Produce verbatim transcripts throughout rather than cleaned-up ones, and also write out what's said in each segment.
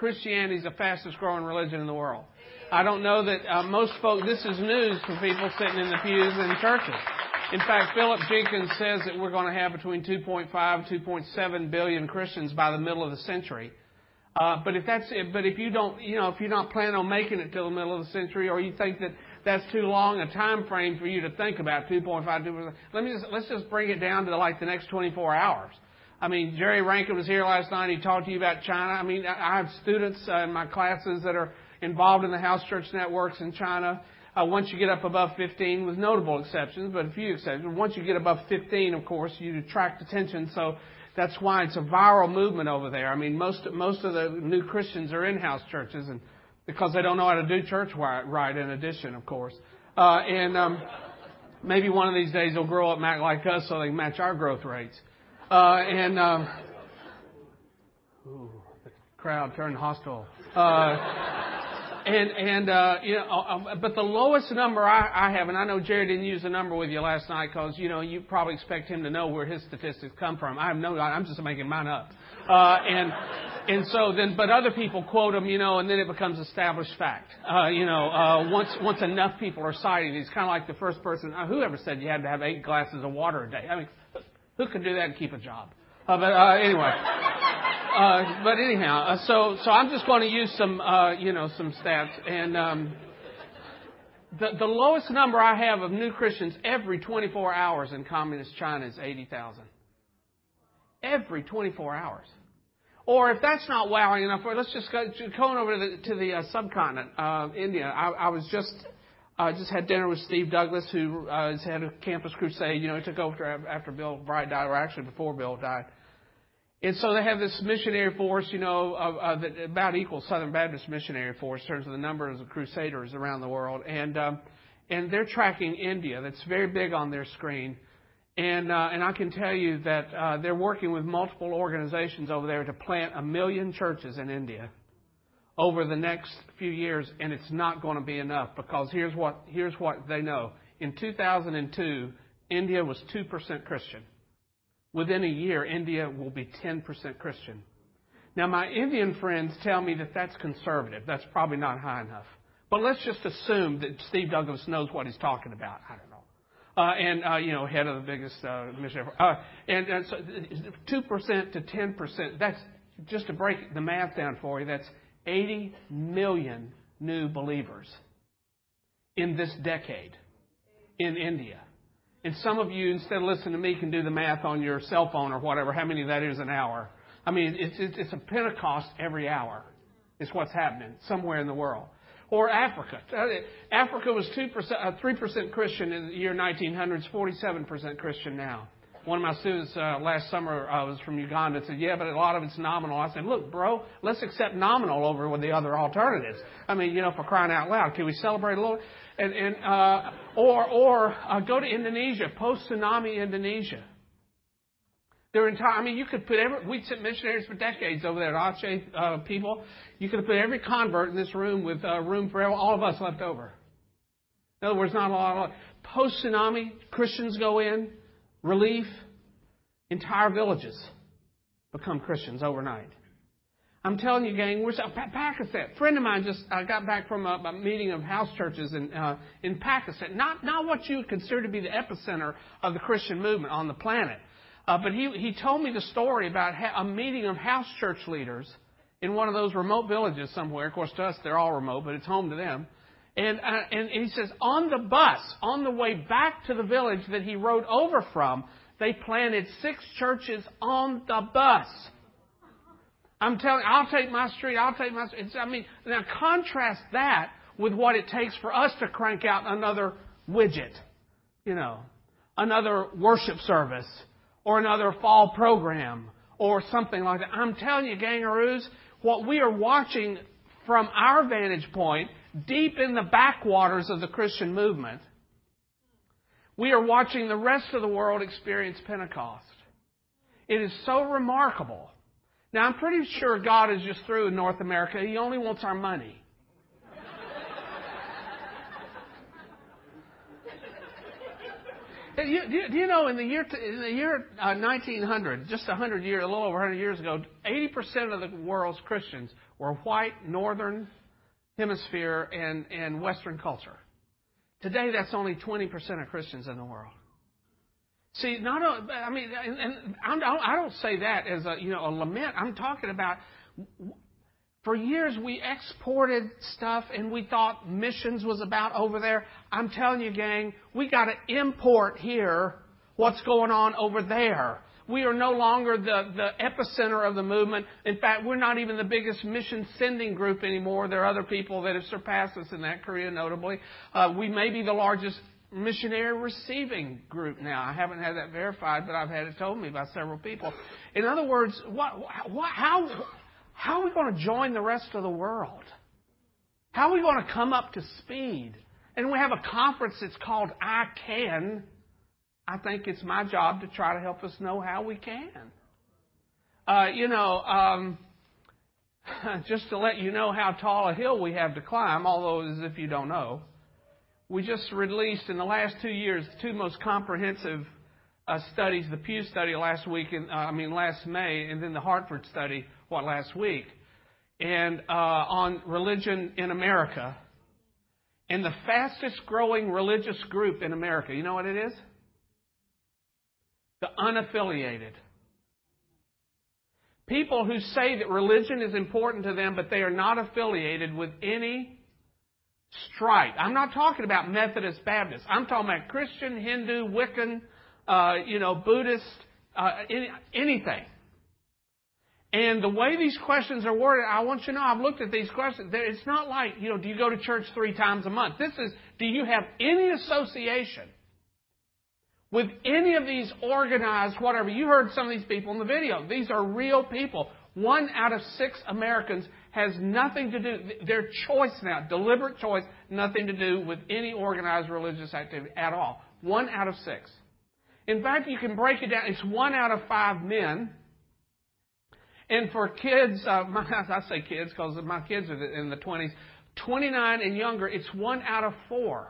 Christianity is the fastest growing religion in the world. I don't know that uh, most folk, this is news for people sitting in the pews in churches. In fact, Philip Jenkins says that we're going to have between two point five and two point seven billion Christians by the middle of the century. Uh, but if that's it, but if you don't, you know, if you're not planning on making it till the middle of the century, or you think that that's too long a time frame for you to think about two point five, let me just, let's just bring it down to like the next twenty-four hours. I mean, Jerry Rankin was here last night. He talked to you about China. I mean, I have students uh, in my classes that are involved in the house church networks in China. Uh, once you get up above fifteen, with notable exceptions, but a few exceptions. Once you get above fifteen, of course, you attract attention. So that's why it's a viral movement over there. I mean, most most of the new Christians are in house churches, and because they don't know how to do church right. In addition, of course, uh, and um, maybe one of these days they'll grow up and act like us, so they can match our growth rates. Uh, and um, ooh, the crowd turned hostile. Uh, And, and uh, you know, uh, but the lowest number I, I have, and I know Jerry didn't use the number with you last night because, you know, you probably expect him to know where his statistics come from. I have no, I'm just making mine up. Uh, and, and so then, but other people quote them, you know, and then it becomes established fact. Uh, you know, uh, once, once enough people are citing it, it's kind of like the first person, uh, whoever said you had to have eight glasses of water a day. I mean, who could do that and keep a job? Uh, but, uh, anyway. Uh, but anyhow, uh, so so I'm just going to use some, uh, you know, some stats. And um, the the lowest number I have of new Christians every twenty-four hours in communist China is eighty thousand. Every twenty-four hours. Or if that's not wowing enough, let's just go going over to the to the uh, subcontinent, uh, India. I, I was just I uh, just had dinner with Steve Douglas, who uh, is head of Campus Crusade. You know, he took over after Bill Bright died, or actually before Bill died. And so they have this missionary force, you know, uh, uh, that about equals Southern Baptist Missionary Force in terms of the numbers of crusaders around the world. And um, and they're tracking India. That's very big on their screen. And uh, and I can tell you that uh, they're working with multiple organizations over there to plant a million churches in India over the next few years. And it's not going to be enough, because here's what here's what they know. In two thousand two, India was two percent Christian. Within a year, India will be ten percent Christian. Now, my Indian friends tell me that that's conservative. That's probably not high enough. But let's just assume that Steve Douglas knows what he's talking about. I don't know. Uh, and, uh, you know, head of the biggest uh, missionary. Uh, and uh, so two percent to ten percent, that's, just to break the math down for you, that's eighty million new believers in this decade in India. And some of you, instead of listening to me, can do the math on your cell phone or whatever, how many that is an hour. I mean, it's, it's, it's a Pentecost every hour is what's happening somewhere in the world. Or Africa. Africa was two percent, uh, three percent Christian in the year nineteen hundreds, forty-seven percent Christian now. One of my students uh, last summer uh, was from Uganda and said, yeah, but a lot of it's nominal. I said, look, bro, let's accept nominal over with the other alternatives. I mean, you know, for crying out loud, can we celebrate a little? And, and uh, or or uh, go to Indonesia, post-tsunami Indonesia. Their entire, I mean, you could put every, we sent missionaries for decades over there, Aceh uh, people. You could have put every convert in this room with uh, room for all of us left over. In other words, not a lot of, post-tsunami, Christians go in, relief, entire villages become Christians overnight. I'm telling you, gang, we're Pakistan. A friend of mine just uh, got back from a, a meeting of house churches in uh, in Pakistan. Not not what you would consider to be the epicenter of the Christian movement on the planet, uh, but he he told me the story about ha- a meeting of house church leaders in one of those remote villages somewhere. Of course, to us they're all remote, but it's home to them. And uh, and he says on the bus, on the way back to the village that he rode over from, they planted six churches on the bus. I'm telling you, I'll take my street, I'll take my street. I mean, now contrast that with what it takes for us to crank out another widget, you know, another worship service or another fall program or something like that. I'm telling you, gangaroos, what we are watching from our vantage point, deep in the backwaters of the Christian movement, we are watching the rest of the world experience Pentecost. It is so remarkable. Now, I'm pretty sure God is just through in North America. He only wants our money. You, do, do you know in the year in the year uh, nineteen hundred, just a hundred years, a little over a hundred years ago, eighty percent of the world's Christians were white, northern hemisphere, and and Western culture. Today, that's only twenty percent of Christians in the world. See, not a, I mean, and, and I'm, I don't say that as a you know a lament. I'm talking about. For years, we exported stuff and we thought missions was about over there. I'm telling you, gang, we got to import here what's going on over there. We are no longer the, the epicenter of the movement. In fact, we're not even the biggest mission sending group anymore. There are other people that have surpassed us in that, Korea notably. Uh, we may be the largest missionary receiving group now. I haven't had that verified, but I've had it told me by several people. In other words, what, what, how... How are we going to join the rest of the world? How are we going to come up to speed? And we have a conference that's called I Can. I think it's my job to try to help us know how we can. Uh, you know, um, just to let you know how tall a hill we have to climb, although as if you don't know, we just released in the last two years the two most comprehensive uh, studies, the Pew study last week, and, uh, I mean last May, and then the Hartford study, what, last week, and uh, on religion in America. And the fastest growing religious group in America, you know what it is? The unaffiliated. People who say that religion is important to them, but they are not affiliated with any stripe. I'm not talking about Methodist, Baptist. I'm talking about Christian, Hindu, Wiccan, uh, you know, Buddhist, uh, any, anything. And the way these questions are worded, I want you to know, I've looked at these questions. It's not like, you know, do you go to church three times a month? This is, do you have any association with any of these organized whatever? You heard some of these people in the video. These are real people. One out of six Americans has nothing to do, their choice now, deliberate choice, nothing to do with any organized religious activity at all. One out of six. In fact, you can break it down. It's one out of five men. And for kids, uh, my, I say kids because my kids are in the twenties, twenty-nine and younger, it's one out of four.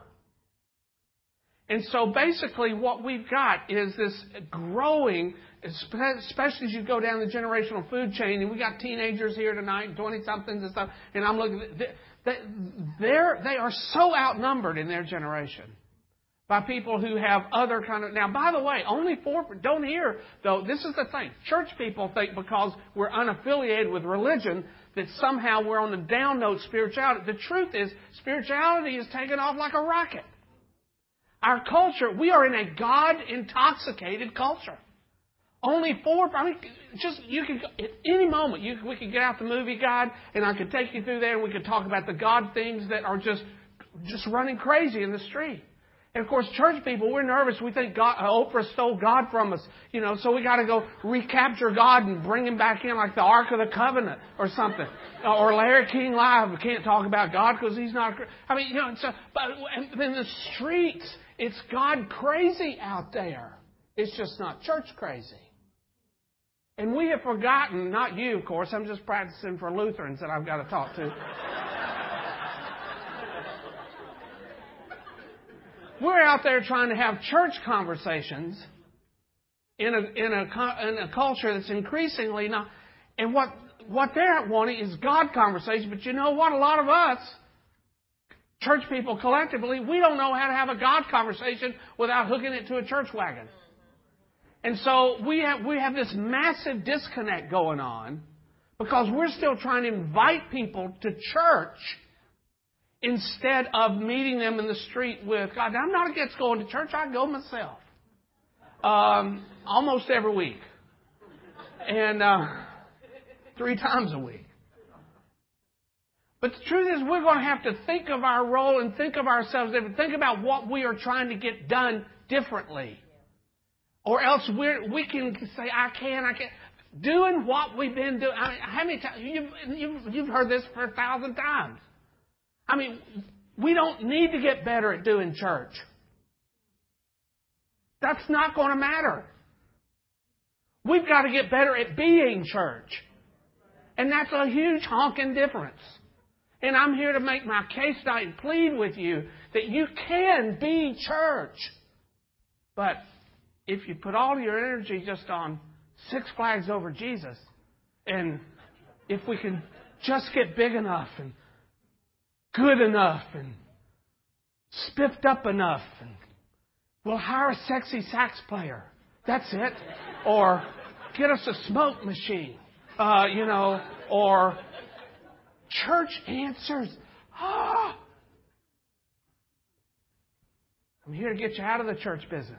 And so basically what we've got is this growing, especially as you go down the generational food chain, and we got teenagers here tonight, twenty-somethings and stuff, and I'm looking, they're, they are so outnumbered in their generation by people who have other kind of... Now, by the way, only four... Don't hear, though, this is the thing. Church people think because we're unaffiliated with religion that somehow we're on the down note spirituality. The truth is, spirituality is taking off like a rocket. Our culture, we are in a God-intoxicated culture. Only four... I mean, just, you could... At any moment, you, we could get out the movie guide, and I could take you through there, and we could talk about the God things that are just, just running crazy in the street. And of course, church people, we're nervous. We think God, Oprah stole God from us, you know. So we got to go recapture God and bring Him back in, like the Ark of the Covenant or something, or Larry King Live. We can't talk about God because He's not. I mean, you know. So, but in the streets, it's God crazy out there. It's just not church crazy. And we have forgotten. Not you, of course. I'm just practicing for Lutherans that I've got to talk to. We're out there trying to have church conversations in a in a in a culture that's increasingly not. And what what they're wanting is God conversation. But you know what? A lot of us, church people collectively, we don't know how to have a God conversation without hooking it to a church wagon. And so we have we have this massive disconnect going on because we're still trying to invite people to church instead of meeting them in the street with God. Now, I'm not against going to church. I go myself. Um, almost every week. And uh, three times a week. But the truth is we're going to have to think of our role and think of ourselves differently. Think about what we are trying to get done differently. Or else we're, we can say, I can, I can. Doing what we've been doing. I mean, how many times? You've, you've, you've heard this for a thousand times. I mean, we don't need to get better at doing church. That's not going to matter. We've got to get better at being church. And that's a huge honking difference. And I'm here to make my case tonight and plead with you that you can be church. But if you put all your energy just on Six Flags over Jesus, and if we can just get big enough and good enough and spiffed up enough, and we'll hire a sexy sax player. That's it. Or get us a smoke machine. Uh, you know, or church answers. Ah! I'm here to get you out of the church business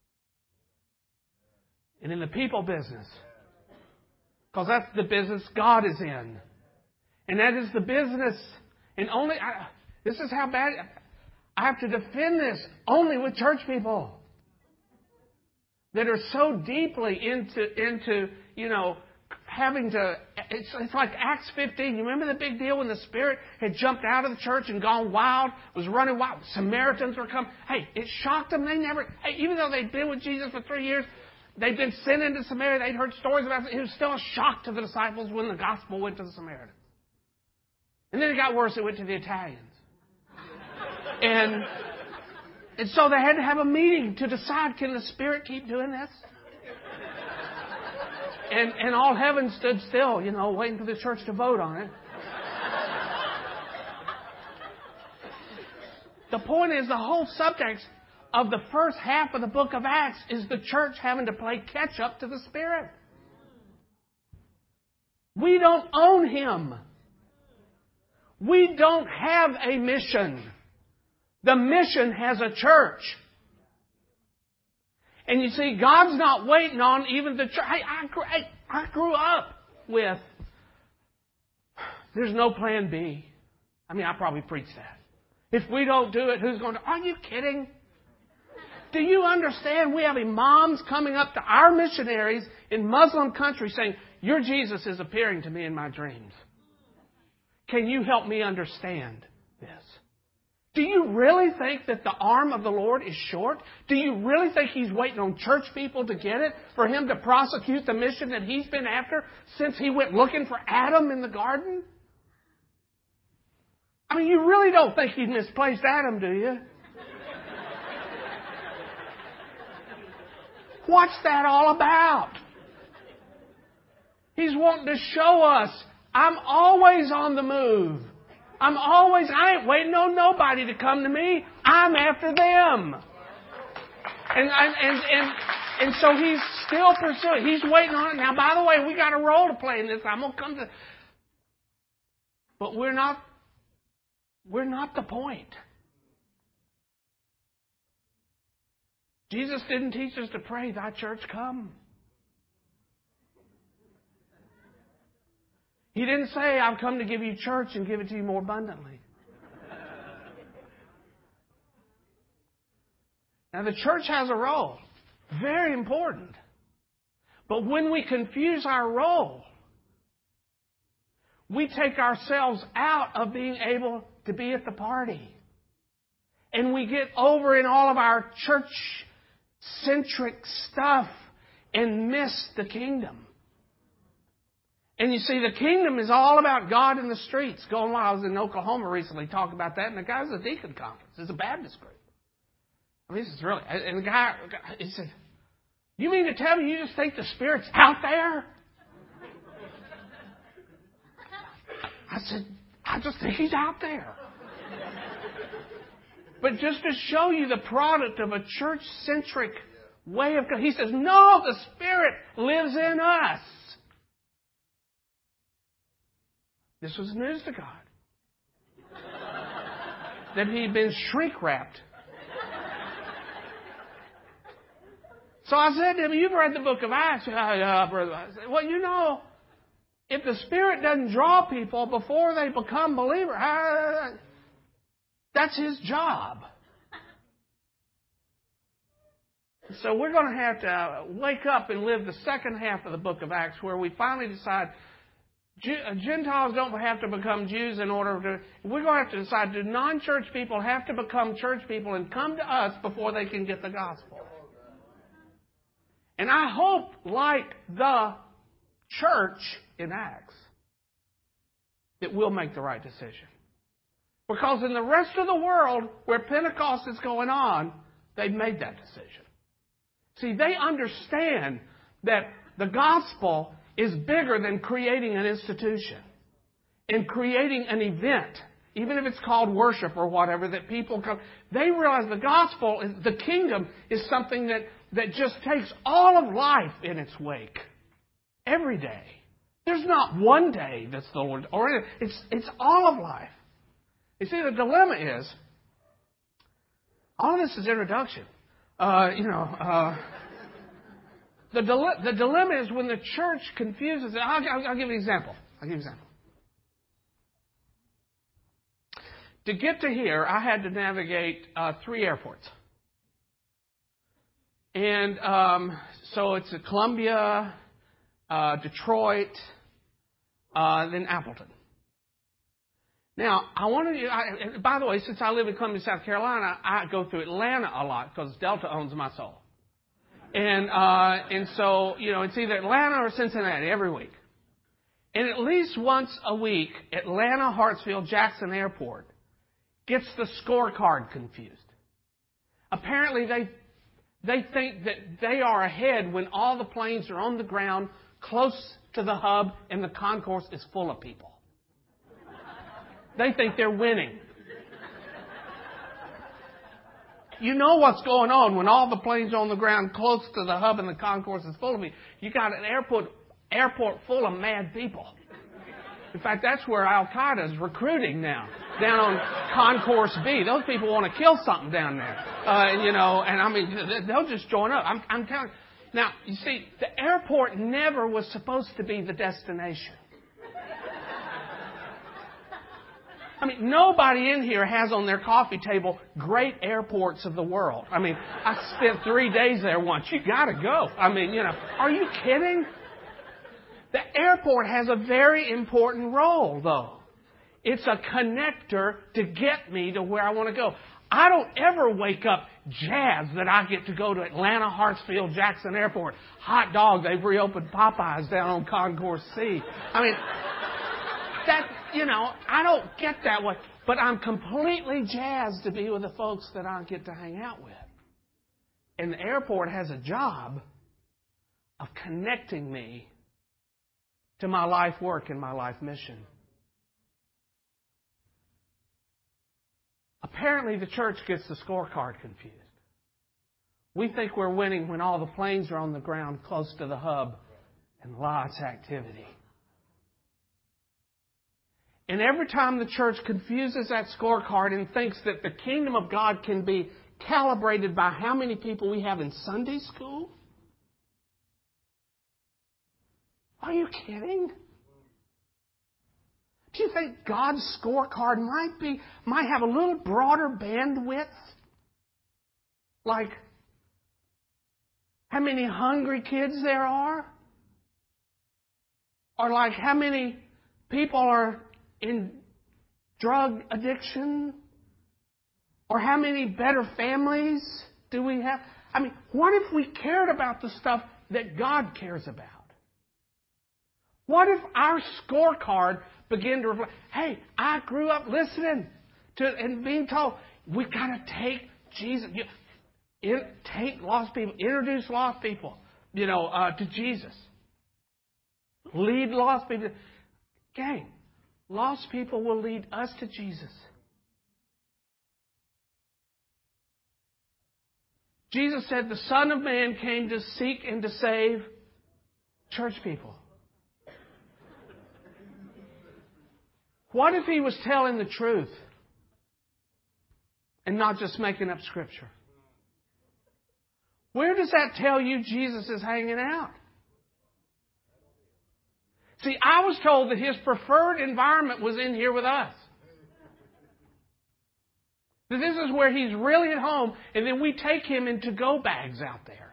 and in the people business. Because that's the business God is in. And that is the business. And only, I, this is how bad, I have to defend this only with church people that are so deeply into, into you know, having to, it's, it's like Acts fifteen. You remember the big deal when the Spirit had jumped out of the church and gone wild, was running wild. Samaritans were coming. Hey, it shocked them. They never, hey, even though they'd been with Jesus for three years, they'd been sent into Samaria. They'd heard stories about it. It was still a shock to the disciples when the gospel went to the Samaritans. And then it got worse. It went to the Italians. And, and so they had to have a meeting to decide, can the Spirit keep doing this? And, and all heaven stood still, you know, waiting for the church to vote on it. The point is, the whole subtext of the first half of the book of Acts is the church having to play catch up to the Spirit. We don't own Him. We don't have a mission. The mission has a church. And you see, God's not waiting on even the church. I, I, I grew up with, there's no plan B. I mean, I probably preached that. If we don't do it, who's going to? Are you kidding? Do you understand? We have imams coming up to our missionaries in Muslim countries saying, your Jesus is appearing to me in my dreams. Can you help me understand this? Do you really think that the arm of the Lord is short? Do you really think He's waiting on church people to get it? For Him to prosecute the mission that He's been after since He went looking for Adam in the garden? I mean, you really don't think He misplaced Adam, do you? What's that all about? He's wanting to show us, I'm always on the move. I'm always, I ain't waiting on nobody to come to me. I'm after them. And, and, and, and so He's still pursuing. He's waiting on it. Now, by the way, we got a role to play in this. I'm going to come to, but we're not, we're not the point. Jesus didn't teach us to pray, thy church come. He didn't say, I've come to give you church and give it to you more abundantly. Now, the church has a role. Very important. But when we confuse our role, we take ourselves out of being able to be at the party. And we get over in all of our church-centric stuff and miss the kingdom. And you see, the kingdom is all about God in the streets. Going while I was in Oklahoma recently, talking about that, and the guy was at a deacon conference. It's a Baptist group. I mean, this is really, and the guy, he said, you mean to tell me you just think the Spirit's out there? I said, I just think He's out there. But just to show you the product of a church-centric way of, he says, no, the Spirit lives in us. This was news to God. That He'd been shrink-wrapped. So I said to him, you've read the book of Acts. Yeah, yeah, brother. I said, well, you know, if the Spirit doesn't draw people before they become believers, that's His job. So we're going to have to wake up and live the second half of the book of Acts where we finally decide Gentiles don't have to become Jews in order to... We're going to have to decide, do non-church people have to become church people and come to us before they can get the gospel? And I hope, like the church in Acts, that we'll make the right decision. Because in the rest of the world where Pentecost is going on, they've made that decision. See, they understand that the gospel is bigger than creating an institution and creating an event, even if it's called worship or whatever, that people come. They realize the gospel, is, the kingdom, is something that, that just takes all of life in its wake. Every day. There's not one day that's the Lord, or it's, it's all of life. You see, the dilemma is, all of this is introduction. Uh, you know, uh, the, dile- the dilemma is when the church confuses it. I'll, I'll, I'll give you an example. I'll give you an example. To get to here, I had to navigate uh, three airports. And um, so it's at Columbia, uh, Detroit, uh, then Appleton. Now, I wanted to, I, by the way, since I live in Columbia, South Carolina, I go through Atlanta a lot because Delta owns my soul. And, uh, and so, you know, it's either Atlanta or Cincinnati every week. And at least once a week, Atlanta, Hartsfield, Jackson Airport gets the scorecard confused. Apparently, they, they think that they are ahead when all the planes are on the ground close to the hub and the concourse is full of people. They think they're winning. You know what's going on when all the planes are on the ground close to the hub and the concourse is full of people. You got an airport airport full of mad people. In fact, that's where Al Qaeda is recruiting now, down on Concourse B. Those people want to kill something down there, uh, you know. And I mean, they'll just join up. I'm, I'm telling you. Now, you see, the airport never was supposed to be the destination. I mean, nobody in here has on their coffee table great airports of the world. I mean, I spent three days there once. You got to go. I mean, you know, are you kidding? The airport has a very important role, though. It's a connector to get me to where I want to go. I don't ever wake up jazzed that I get to go to Atlanta, Hartsfield, Jackson Airport. Hot dog, they've reopened Popeyes down on Concourse C. I mean, that, you know, I don't get that way. But I'm completely jazzed to be with the folks that I get to hang out with. And the airport has a job of connecting me to my life work and my life mission. Apparently, the church gets the scorecard confused. We think we're winning when all the planes are on the ground close to the hub and lots of activity. And every time the church confuses that scorecard and thinks that the kingdom of God can be calibrated by how many people we have in Sunday school, are you kidding? Do you think God's scorecard might be, might have a little broader bandwidth? Like how many hungry kids there are? Or like how many people are in drug addiction? Or how many better families do we have? I mean, what if we cared about the stuff that God cares about? What if our scorecard began to reflect, hey, I grew up listening to and being told, we've got to take Jesus, you, in, take lost people, introduce lost people, you know, uh, to Jesus. Lead lost people. Gang, lost people will lead us to Jesus. Jesus said the Son of Man came to seek and to save church people. What if he was telling the truth and not just making up Scripture? Where does that tell you Jesus is hanging out? See, I was told that his preferred environment was in here with us. That this is where he's really at home, and then we take him in to-go bags out there.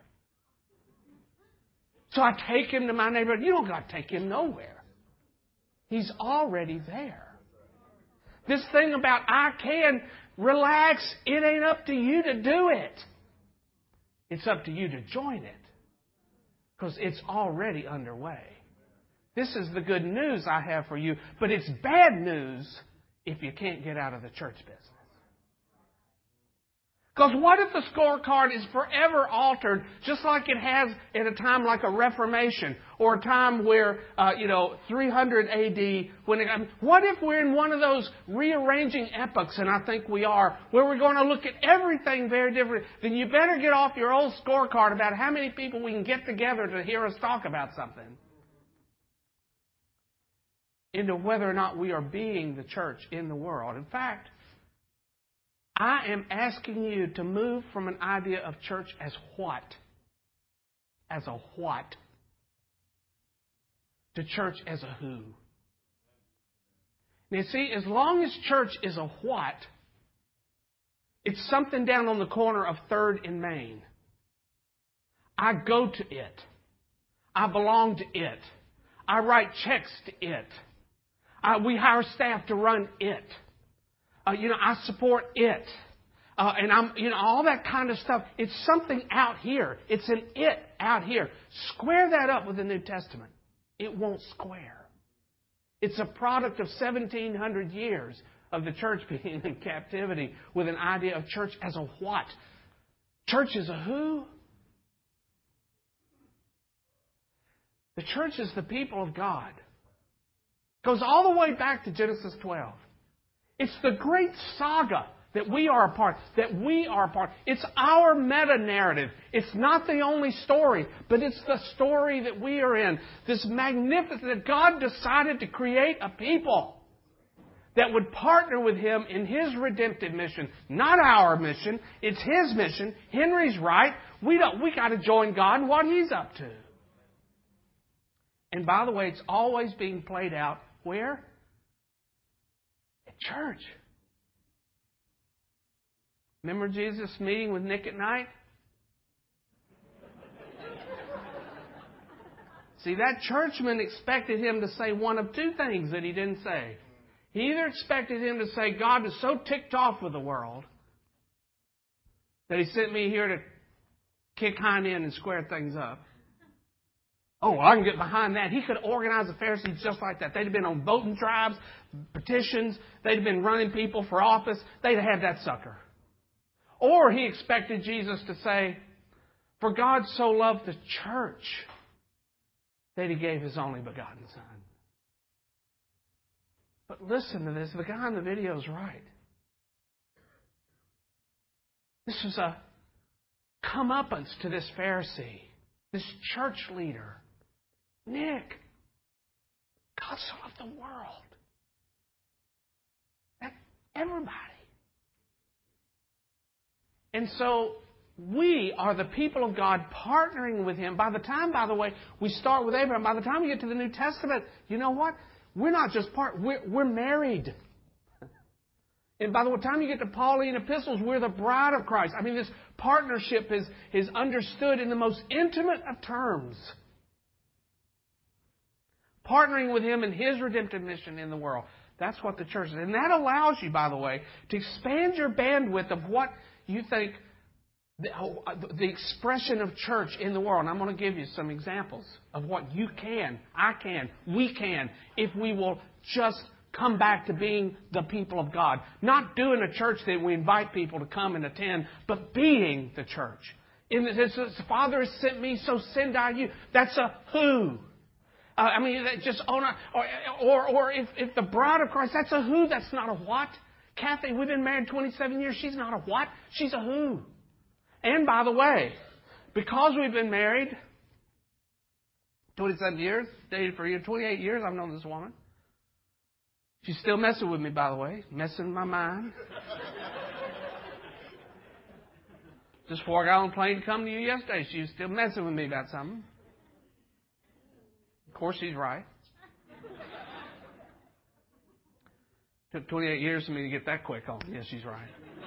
So I take him to my neighborhood. You don't got to take him nowhere. He's already there. This thing about I can, relax, it ain't up to you to do it. It's up to you to join it. Because it's already underway. This is the good news I have for you, but it's bad news if you can't get out of the church business. Because what if the scorecard is forever altered, just like it has at a time like a Reformation, or a time where, uh, you know, three hundred A D, when it, I mean, what if we're in one of those rearranging epochs, and I think we are, where we're going to look at everything very different? Then you better get off your old scorecard about how many people we can get together to hear us talk about something, into whether or not we are being the church in the world. In fact, I am asking you to move from an idea of church as what? As a what? To church as a who. Now, see, as long as church is a what, it's something down on the corner of third and Main. I go to it. I belong to it. I write checks to it. Uh, we hire staff to run it. Uh, you know, I support it. Uh, and I'm, you know, all that kind of stuff. It's something out here. It's an it out here. Square that up with the New Testament. It won't square. It's a product of seventeen hundred years of the church being in captivity with an idea of church as a what? Church is a who? The church is the people of God. Goes all the way back to Genesis twelve. It's the great saga that we are a part, that we are a part. It's our meta-narrative. It's not the only story, but it's the story that we are in. This magnificent, that God decided to create a people that would partner with Him in His redemptive mission. Not our mission. It's His mission. Henry's right. We don't, we got to join God in what He's up to. And by the way, it's always being played out where? At church. Remember Jesus meeting with Nick at night? See, that churchman expected him to say one of two things that he didn't say. He either expected him to say, God is so ticked off with the world that He sent me here to kick hind end and square things up. Oh, well, I can get behind that. He could organize the Pharisees just like that. They'd have been on voting tribes, petitions. They'd have been running people for office. They'd have had that sucker. Or he expected Jesus to say, for God so loved the church that He gave His only begotten Son. But listen to this. The guy in the video is right. This was a comeuppance to this Pharisee, this church leader. Nick, God so loved the world. That everybody. And so we are the people of God partnering with Him. By the time, by the way, we start with Abraham, by the time we get to the New Testament, you know what? We're not just part, we're, we're married. And by the time you get to Pauline epistles, we're the bride of Christ. I mean, this partnership is, is understood in the most intimate of terms. Partnering with Him in His redemptive mission in the world. That's what the church is. And that allows you, by the way, to expand your bandwidth of what you think the, the expression of church in the world. And I'm going to give you some examples of what you can, I can, we can, if we will just come back to being the people of God. Not doing a church that we invite people to come and attend, but being the church. In the, it says, Father has sent me, so send I you. That's a who. Uh, I mean, just own a, or, or, or if, if the bride of Christ, that's a who, that's not a what. Kathy, we've been married twenty-seven years. She's not a what. She's a who. And by the way, because we've been married twenty-seven years, dated for a year, twenty-eight years, I've known this woman. She's still messing with me, by the way, messing with my mind. Just before I got on the plane to come to you yesterday, she was still messing with me about something. Of course, she's right. Took twenty-eight years for me to get that quick on. Yes, she's right.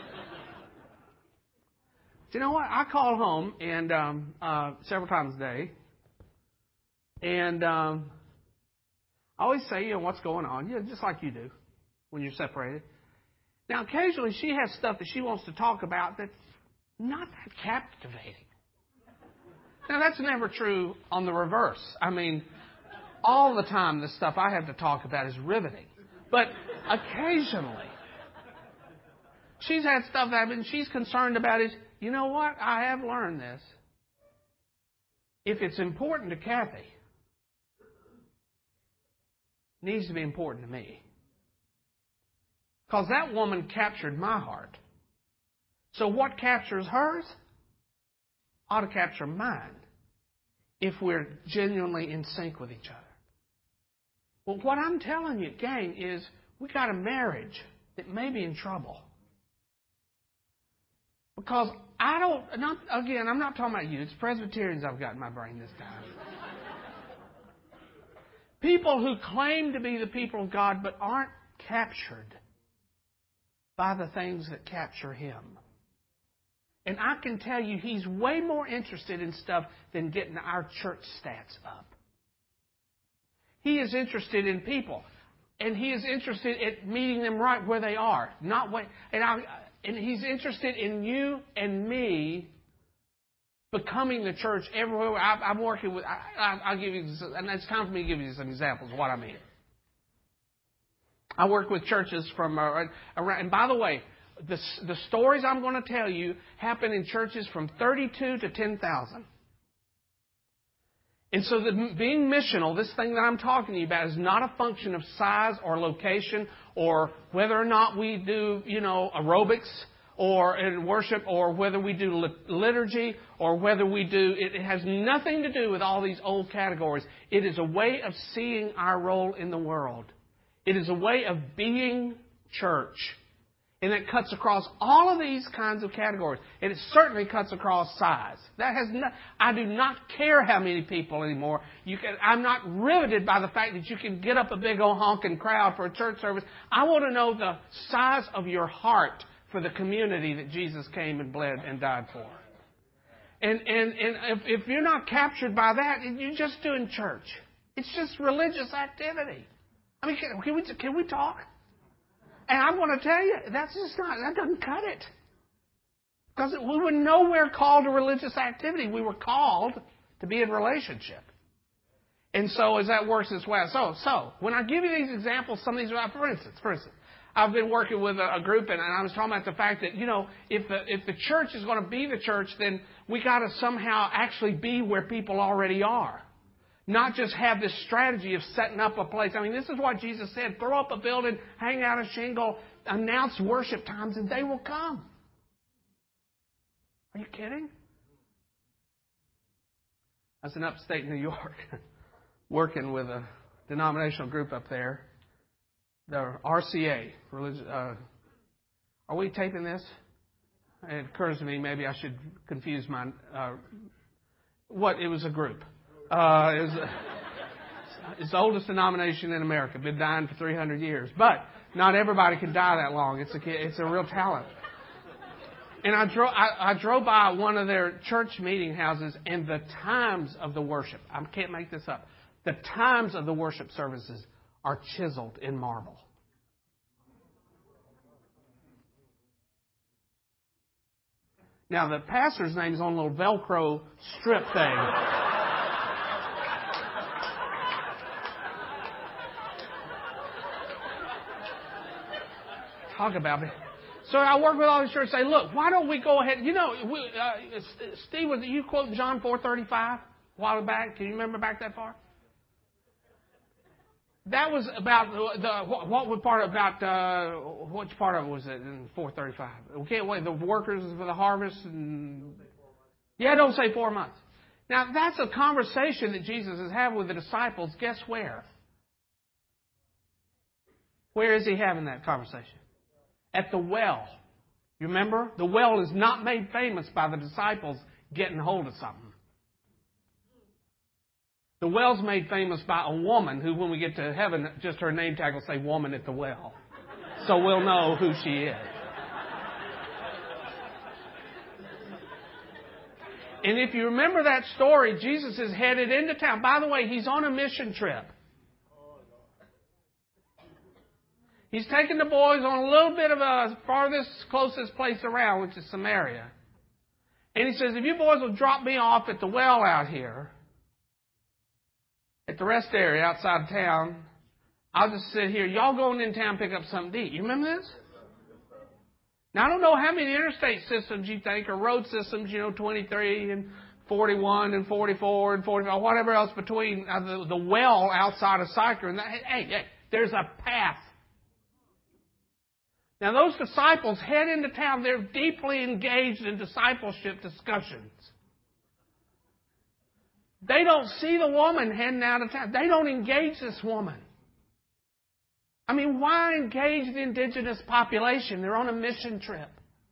Do you know what? I call home and um, uh, several times a day, and um, I always say, you know, what's going on, you know, just like you do when you're separated. Now, occasionally she has stuff that she wants to talk about that's not that captivating. Now, that's never true on the reverse. I mean, all the time the stuff I have to talk about is riveting. But occasionally, She's had stuff happen. She's concerned about it. You know what? I have learned this. If it's important to Kathy, it needs to be important to me. Because that woman captured my heart. So what captures hers ought to capture mine if we're genuinely in sync with each other. Well, what I'm telling you, gang, is we got a marriage that may be in trouble. Because I don't, not, again, I'm not talking about you. It's Presbyterians I've got in my brain this time. People who claim to be the people of God but aren't captured by the things that capture Him. And I can tell you, He's way more interested in stuff than getting our church stats up. He is interested in people. And He is interested in meeting them right where they are. Not wait, and, I, and He's interested in you and me becoming the church everywhere. I, I'm working with, I, I, I'll give you, and it's time for me to give you some examples of what I mean. I work with churches from uh, around, and by the way, the, the stories I'm going to tell you happen in churches from thirty-two to ten thousand. And so the, being missional, this thing that I'm talking to you about, is not a function of size or location or whether or not we do, you know, aerobics or in worship or whether we do liturgy or whether we do, it has nothing to do with all these old categories. It is a way of seeing our role in the world. It is a way of being church. And it cuts across all of these kinds of categories. And it certainly cuts across size. That has no, I do not care how many people anymore. You can, I'm not riveted by the fact that you can get up a big old honking crowd for a church service. I want to know the size of your heart for the community that Jesus came and bled and died for. And, and, and if, if you're not captured by that, you're just doing church. It's just religious activity. I mean, can, can we can we talk? And I'm going to tell you, that's just not, that doesn't cut it. Because we were nowhere called to religious activity. We were called to be in relationship. And so as that works its way out. So, so, when I give you these examples, some of these, for instance, for instance, I've been working with a, a group and I was talking about the fact that, you know, if the, if the church is going to be the church, then we got to somehow actually be where people already are. Not just have this strategy of setting up a place. I mean, this is what Jesus said. Throw up a building, hang out a shingle, announce worship times, and they will come. Are you kidding? I was in upstate New York working with a denominational group up there. The R C A. Uh, are we taping this? It occurs to me maybe I should confuse my... Uh, what? It was a group. Uh, it was a, it's the oldest denomination in America. Been dying for three hundred years. But not everybody can die that long. It's a, it's a real talent. And I drove, I, I drove by one of their church meeting houses, and the times of the worship, I can't make this up, the times of the worship services are chiseled in marble. Now, the pastor's name is on a little Velcro strip thing. Talk about it. So I work with all these churches and say, look, why don't we go ahead? You know, we, uh, Steve, was you quoting John four thirty-five a while back? Can you remember back that far? That was about the, the what was part about, uh, which part of it was it in four thirty-five? We can't wait, the workers for the harvest. And, yeah, don't say four months. Now, that's a conversation that Jesus is having with the disciples. Guess where? Where is He having that conversation? At the well. You remember? The well is not made famous by the disciples getting hold of something. The well's made famous by a woman who, when we get to heaven, just her name tag will say woman at the well. So we'll know who she is. And if you remember that story, Jesus is headed into town. By the way, He's on a mission trip. He's taking the boys on a little bit of a farthest, closest place around, which is Samaria. And He says, if you boys will drop me off at the well out here, at the rest area outside of town, I'll just sit here. Y'all go in town and pick up something to eat. You remember this? Now, I don't know how many interstate systems you think, or road systems, you know, twenty-three and forty-one and forty-four and forty-five, whatever else between uh, the, the well outside of Sychar. And that, hey, hey, there's a path. Now, those disciples head into town. They're deeply engaged in discipleship discussions. They don't see the woman heading out of town. They don't engage this woman. I mean, why engage the indigenous population? They're on a mission trip.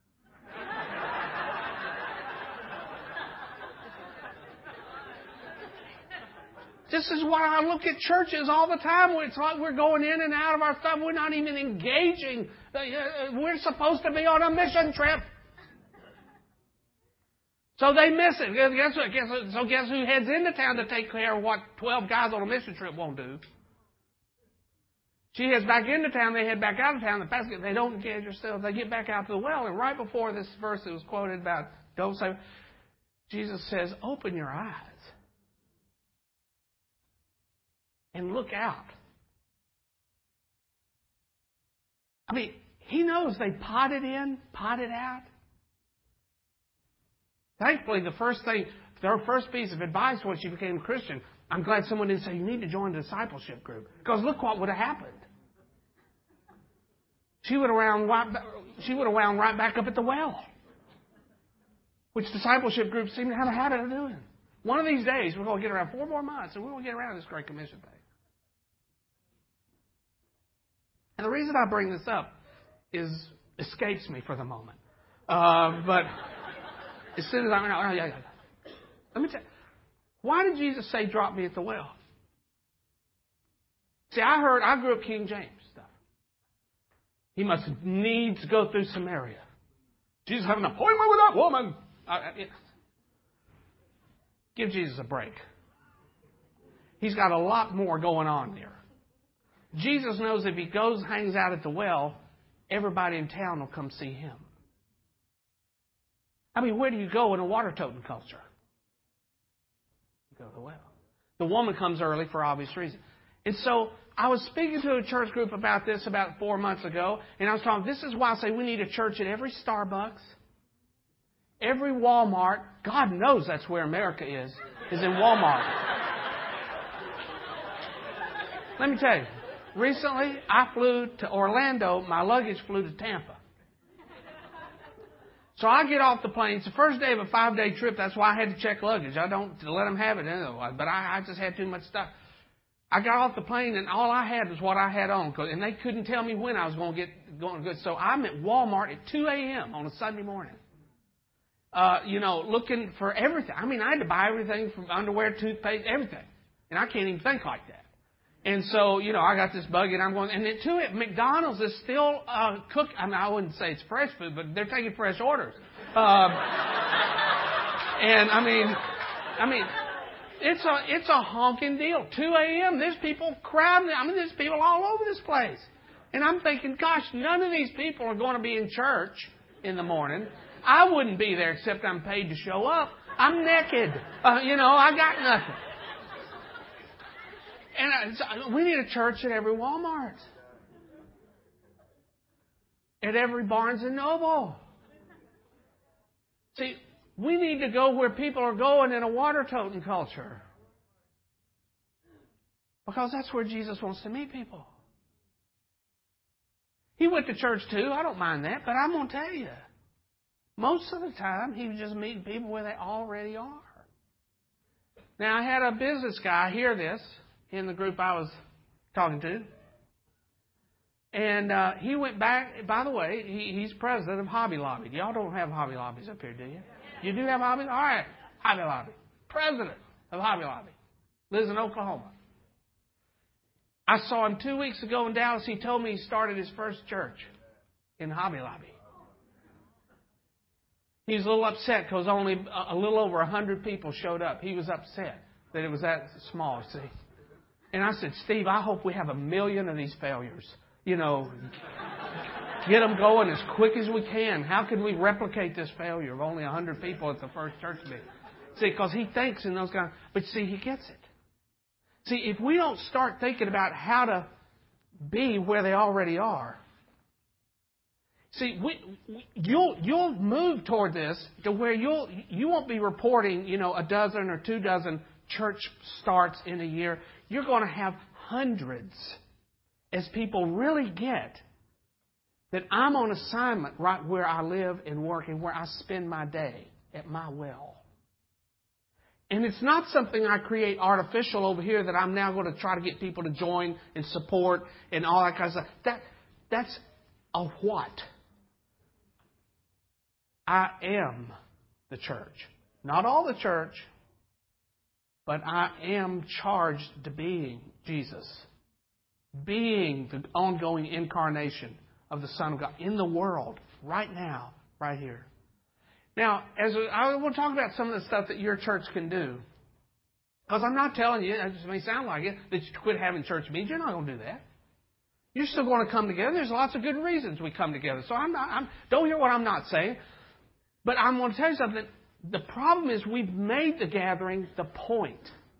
This is why I look at churches all the time. It's like we're going in and out of our stuff. We're not even engaging. We're supposed to be on a mission trip. So they miss it. Guess what? Guess, so guess who heads into town to take care of what twelve guys on a mission trip won't do? She heads back into town. They head back out of town. The pastor, they don't engage themselves. They get back out to the well. And right before this verse that was quoted about don't say, Jesus says, open your eyes and look out. I mean, he knows they potted in, potted out. Thankfully, the first thing, their first piece of advice once you became a Christian, I'm glad someone didn't say you need to join the discipleship group. Because look what would have happened. She would have wound right, she would have wound right back up at the well. Which discipleship groups seem to have a habit of doing. One of these days, we're going to get around four more months, and we're going to get around this Great Commission thing. And the reason I bring this up is escapes me for the moment. Uh, but as soon as I'm out, oh, yeah, yeah. Let me tell you, why did Jesus say, drop me at the well? See, I heard, I grew up King James stuff. He must needs go through Samaria. Jesus had an appointment with that woman. I, I, it, give Jesus a break. He's got a lot more going on there. Jesus knows if he goes and hangs out at the well, everybody in town will come see him. I mean, where do you go in a water-toting culture? You go to the well. The woman comes early for obvious reasons. And so I was speaking to a church group about this about four months ago, and I was talking, this is why I say we need a church at every Starbucks, every Walmart. God knows that's where America is, is in Walmart. Let me tell you, recently I flew to Orlando. My luggage flew to Tampa. So I get off the plane. It's the first day of a five-day trip. That's why I had to check luggage. I don't let them have it otherwise. But I, I just had too much stuff. I got off the plane, and all I had was what I had on. And they couldn't tell me when I was going to get going good. So I'm at Walmart at two a.m. on a Sunday morning. Uh, you know, looking for everything. I mean, I had to buy everything from underwear, toothpaste, everything. And I can't even think like that. And so, you know, I got this buggy, and I'm going, and then to it, McDonald's is still uh, cook. I mean, I wouldn't say it's fresh food, but they're taking fresh orders. Um, and I mean, I mean, it's a it's a honking deal. two a.m. There's people crowding. I mean, there's people all over this place. And I'm thinking, gosh, none of these people are going to be in church in the morning. I wouldn't be there except I'm paid to show up. I'm naked. Uh, you know, I got nothing. And I, we need a church at every Walmart. At every Barnes and Noble. See, we need to go where people are going in a water-toting culture. Because that's where Jesus wants to meet people. He went to church too. I don't mind that. But I'm going to tell you, most of the time, he was just meeting people where they already are. Now, I had a business guy hear this in the group I was talking to. And uh, he went back. By the way, he, he's president of Hobby Lobby. Y'all don't have Hobby Lobbies up here, do you? You do have Hobby? All right. Hobby Lobby. President of Hobby Lobby. Lives in Oklahoma. I saw him two weeks ago in Dallas. He told me he started his first church in Hobby Lobby. He was a little upset because only a little over one hundred people showed up. He was upset that it was that small, see. And I said, Steve, I hope we have a million of these failures. You know, get them going as quick as we can. How can we replicate this failure of only one hundred people at the first church meeting? See, because he thinks in those guys. But see, he gets it. See, if we don't start thinking about how to be where they already are. See, we, you'll you'll move toward this to where you'll you won't be reporting, you know, a dozen or two dozen church starts in a year. You're going to have hundreds as people really get that I'm on assignment right where I live and work and where I spend my day at my well. And it's not something I create artificial over here that I'm now going to try to get people to join and support and all that kind of stuff. That that's a what? I am the church. Not all the church, but I am charged to being Jesus. Being the ongoing incarnation of the Son of God in the world right now, right here. Now, as a, I want to talk about some of the stuff that your church can do. Because I'm not telling you, it may sound like it, that you quit having church meetings. You're not going to do that. You're still going to come together. There's lots of good reasons we come together. So I'm not, I'm, don't hear what I'm not saying. But I'm going to tell you something. The problem is we've made the gathering the point.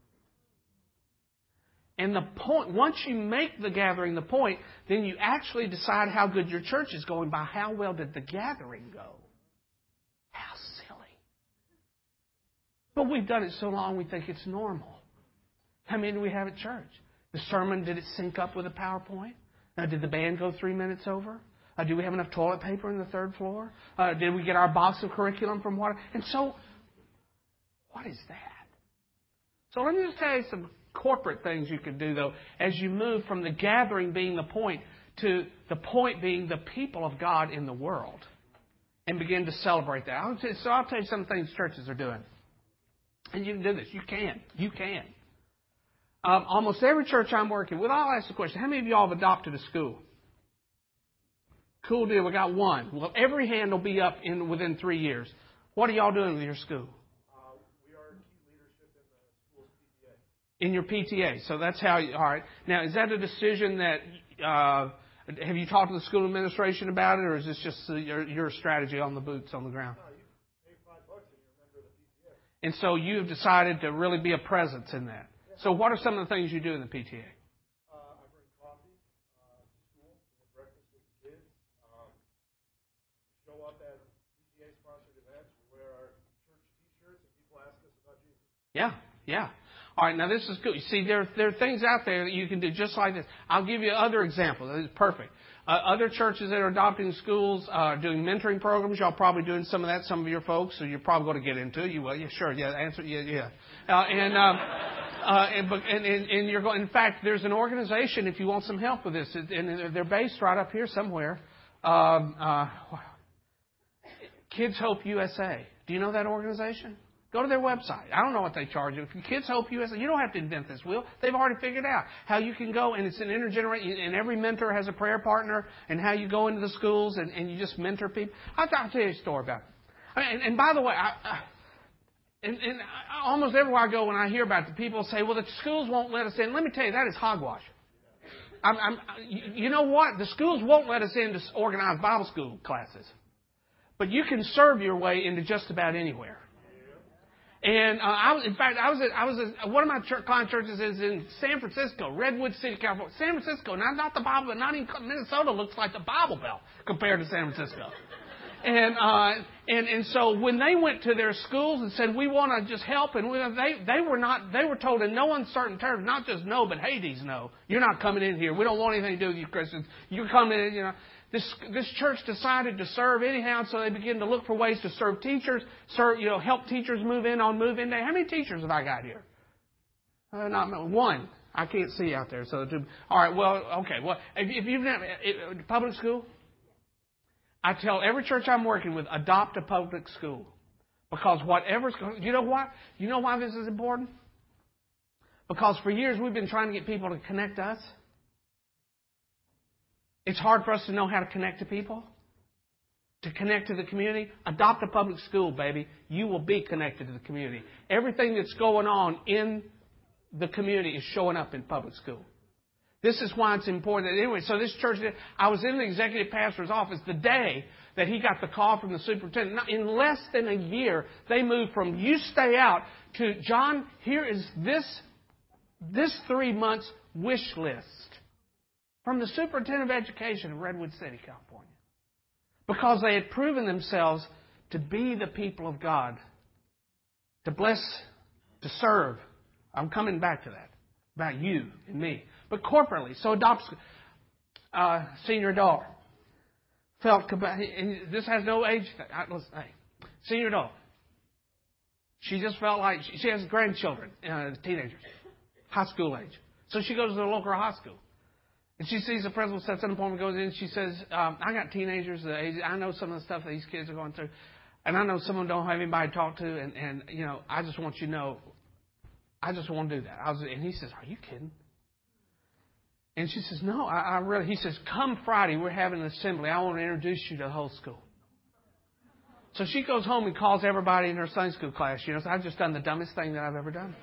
And the point, once you make the gathering the point, then you actually decide how good your church is going by how well did the gathering go. How silly. But we've done it so long we think it's normal. How many do we have at church? The sermon, did it sync up with a PowerPoint? Now, did the band go three minutes over? Uh, do we have enough toilet paper in the third floor? Uh, did we get our box of curriculum from water? And so, what is that? So let me just tell you some corporate things you can do, though, as you move from the gathering being the point to the point being the people of God in the world and begin to celebrate that. I'll tell you, so I'll tell you some things churches are doing. And you can do this. You can. You can. Um, almost every church I'm working with, I'll ask the question, how many of y'all have adopted a school? Cool deal. We got one. Well, every hand will be up in within three years. What are y'all doing with your school? Uh, we are key leadership in the school's P T A. In your P T A. So that's how you, all right. Now, is that a decision that, uh, have you talked to the school administration about it, or is this just uh, your, your strategy on the boots on the ground? No, you pay five bucks and you're a member of the P T A. And so you've decided to really be a presence in that. Yeah. So what are some of the things you do in the P T A? Yeah, yeah. All right, now this is good. You see, there, there are things out there that you can do just like this. I'll give you other examples. This is perfect. Uh, other churches that are adopting schools, uh, doing mentoring programs. Y'all probably doing some of that, some of your folks, so you're probably going to get into it. You will, yeah, sure, yeah, answer, yeah, yeah. Uh, and, um, uh, and, and, and, and you're going, in fact, there's an organization, if you want some help with this, and they're based right up here somewhere. Um, uh, Kids Hope U S A. Do you know that organization? Go to their website. I don't know what they charge you. Kids Hope U S A, you don't have to invent this wheel. They've already figured out how you can go, and it's an intergenerational, and every mentor has a prayer partner, and how you go into the schools and, and you just mentor people. I'll, I'll tell you a story about it. I mean, and, and by the way, I, I, and, and I, almost everywhere I go when I hear about it, people say, well, the schools won't let us in. Let me tell you, that is hogwash. I'm, I'm, you know what? The schools won't let us in to organize Bible school classes. But you can serve your way into just about anywhere. And uh, I was, in fact, I was, at, I was at, one of my church, client churches is in San Francisco, Redwood City, California. San Francisco, not not the Bible Belt, not even Minnesota looks like the Bible Belt compared to San Francisco. And uh, and and so when they went to their schools and said we want to just help, and we, they they were not they were told in no uncertain terms, not just no, but Hades no, you're not coming in here. We don't want anything to do with you Christians. You're coming in, you know. This this church decided to serve anyhow, so they began to look for ways to serve teachers, serve you know, help teachers move in on move in day. How many teachers have I got here? Uh, not one. I can't see out there. So, to, all right. Well, okay. Well, if, if you've never it, public school, I tell every church I'm working with, adopt a public school, because whatever's going. You know what? You know why this is important? Because for years we've been trying to get people to connect to us. It's hard for us to know how to connect to people, to connect to the community. Adopt a public school, baby. You will be connected to the community. Everything that's going on in the community is showing up in public school. This is why it's important. Anyway, so this church, I was in the executive pastor's office the day that he got the call from the superintendent. In less than a year, they moved from you stay out to, John, here is this, this three months wish list. From the superintendent of education of Redwood City, California. because they had proven themselves to be the people of God, to bless, to serve. I'm coming back to that, about you and me. But corporately, so adopt uh, senior adult. Felt, and this has no age. I, listen, hey, senior adult. She just felt like she, she has grandchildren, uh, teenagers, high school age. So she goes to the local high school. And she sees the principal, sets an appointment, goes in. She says, um, I got teenagers. The age, I know some of the stuff that these kids are going through. And I know some of them don't have anybody to talk to. And, and you know, I just want you to know, I just want to do that. I was, and he says, are you kidding? And she says, no, I, I really. He says, come Friday, we're having an assembly. I want to introduce you to the whole school. So she goes home and calls everybody in her Sunday school class. You know, so I've just done the dumbest thing that I've ever done.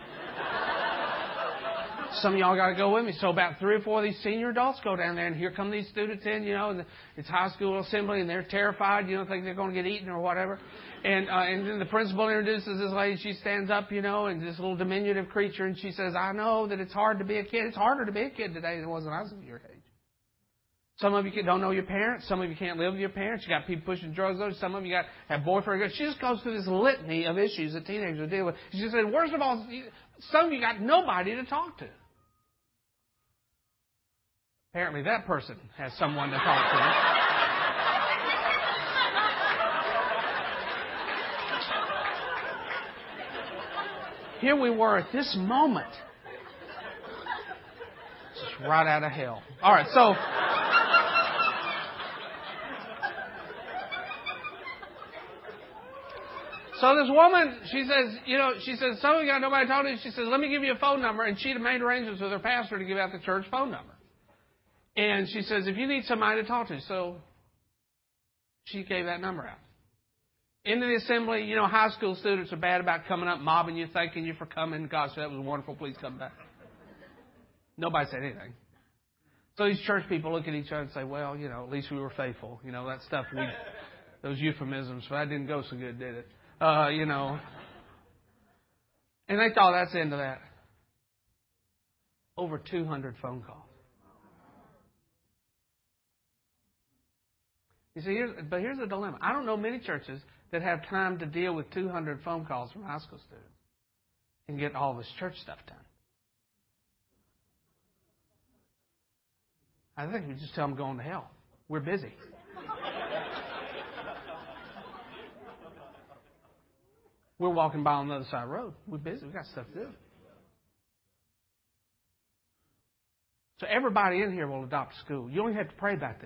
Some of y'all got to go with me. So about three or four of these senior adults go down there, and here come these students in, you know, and it's high school assembly, and they're terrified, you know, think they're going to get eaten or whatever. And uh, and then the principal introduces this lady. She stands up, you know, and this little diminutive creature, and she says, I know that it's hard to be a kid. It's harder to be a kid today than it was when I was your age. Some of you don't know your parents. Some of you can't live with your parents. You got people pushing drugs on you. Some of you got have boyfriends. She just goes through this litany of issues that teenagers deal with. She said, worst of all, some of you got nobody to talk to. Apparently that person has someone to talk to. Here we were at this moment. Just right out of hell. All right, so... So this woman, she says, you know, she says, some of you got nobody to talk to. She says, let me give you a phone number. And she'd made arrangements with her pastor to give out the church phone number. And she says, if you need somebody to talk to. So she gave that number out. Into the assembly, you know, high school students are bad about coming up, mobbing you, thanking you for coming. God said, that was wonderful. Please come back. Nobody said anything. So these church people look at each other and say, well, you know, at least we were faithful. You know, that stuff, we, those euphemisms, but that didn't go so good, did it? Uh, you know. And they thought that's the end of that. Over two hundred phone calls. You see, here's, but here's the dilemma. I don't know many churches that have time to deal with two hundred phone calls from high school students and get all this church stuff done. I think we just tell them going to hell. We're busy. We're walking by on the other side of the road. We're busy. We've got stuff to do. So everybody in here will adopt a school. You only have to pray about this.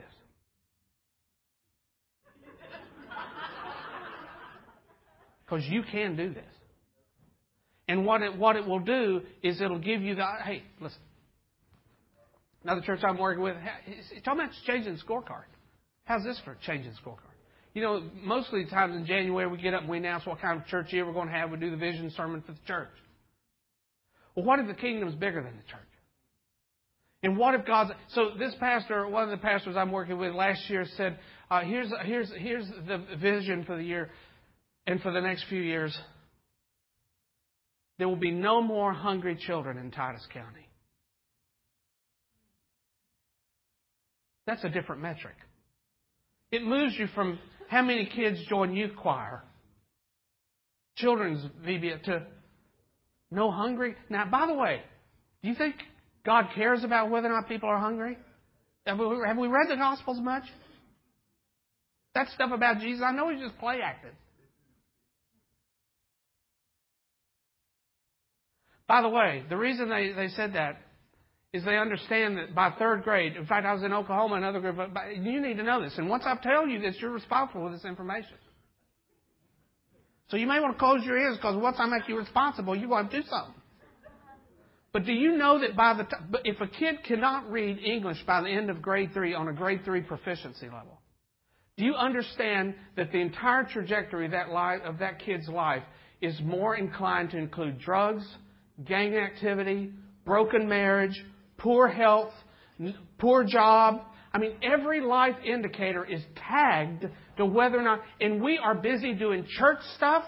Because you can do this. And what it what it will do is it'll give you the, hey, listen. Another church I'm working with, it's talking about changing the scorecard. How's this for changing the scorecard? You know, most of the times in January we get up and we announce what kind of church year we're going to have. We do the vision sermon for the church. Well, what if the kingdom's bigger than the church? And what if God's... So this pastor, one of the pastors I'm working with last year said, uh, here's, here's, here's the vision for the year and for the next few years. There will be no more hungry children in Titus County. That's a different metric. It moves you from how many kids join youth choir, children's V B S, to no hungry. Now, by the way, do you think God cares about whether or not people are hungry? Have we, have we read the Gospels much? That stuff about Jesus, I know he's just play acting. By the way, the reason they, they said that is they understand that by third grade, in fact, I was in Oklahoma, another group, but you need to know this. And once I tell you this, you're responsible for this information. So you may want to close your ears because once I make you responsible, you're going to do something. But do you know that by the time, if a kid cannot read English by the end of grade three on a grade three proficiency level, do you understand that the entire trajectory of that life, of that kid's life is more inclined to include drugs, gang activity, broken marriage, poor health, poor job? I mean, every life indicator is tagged to whether or not, and we are busy doing church stuff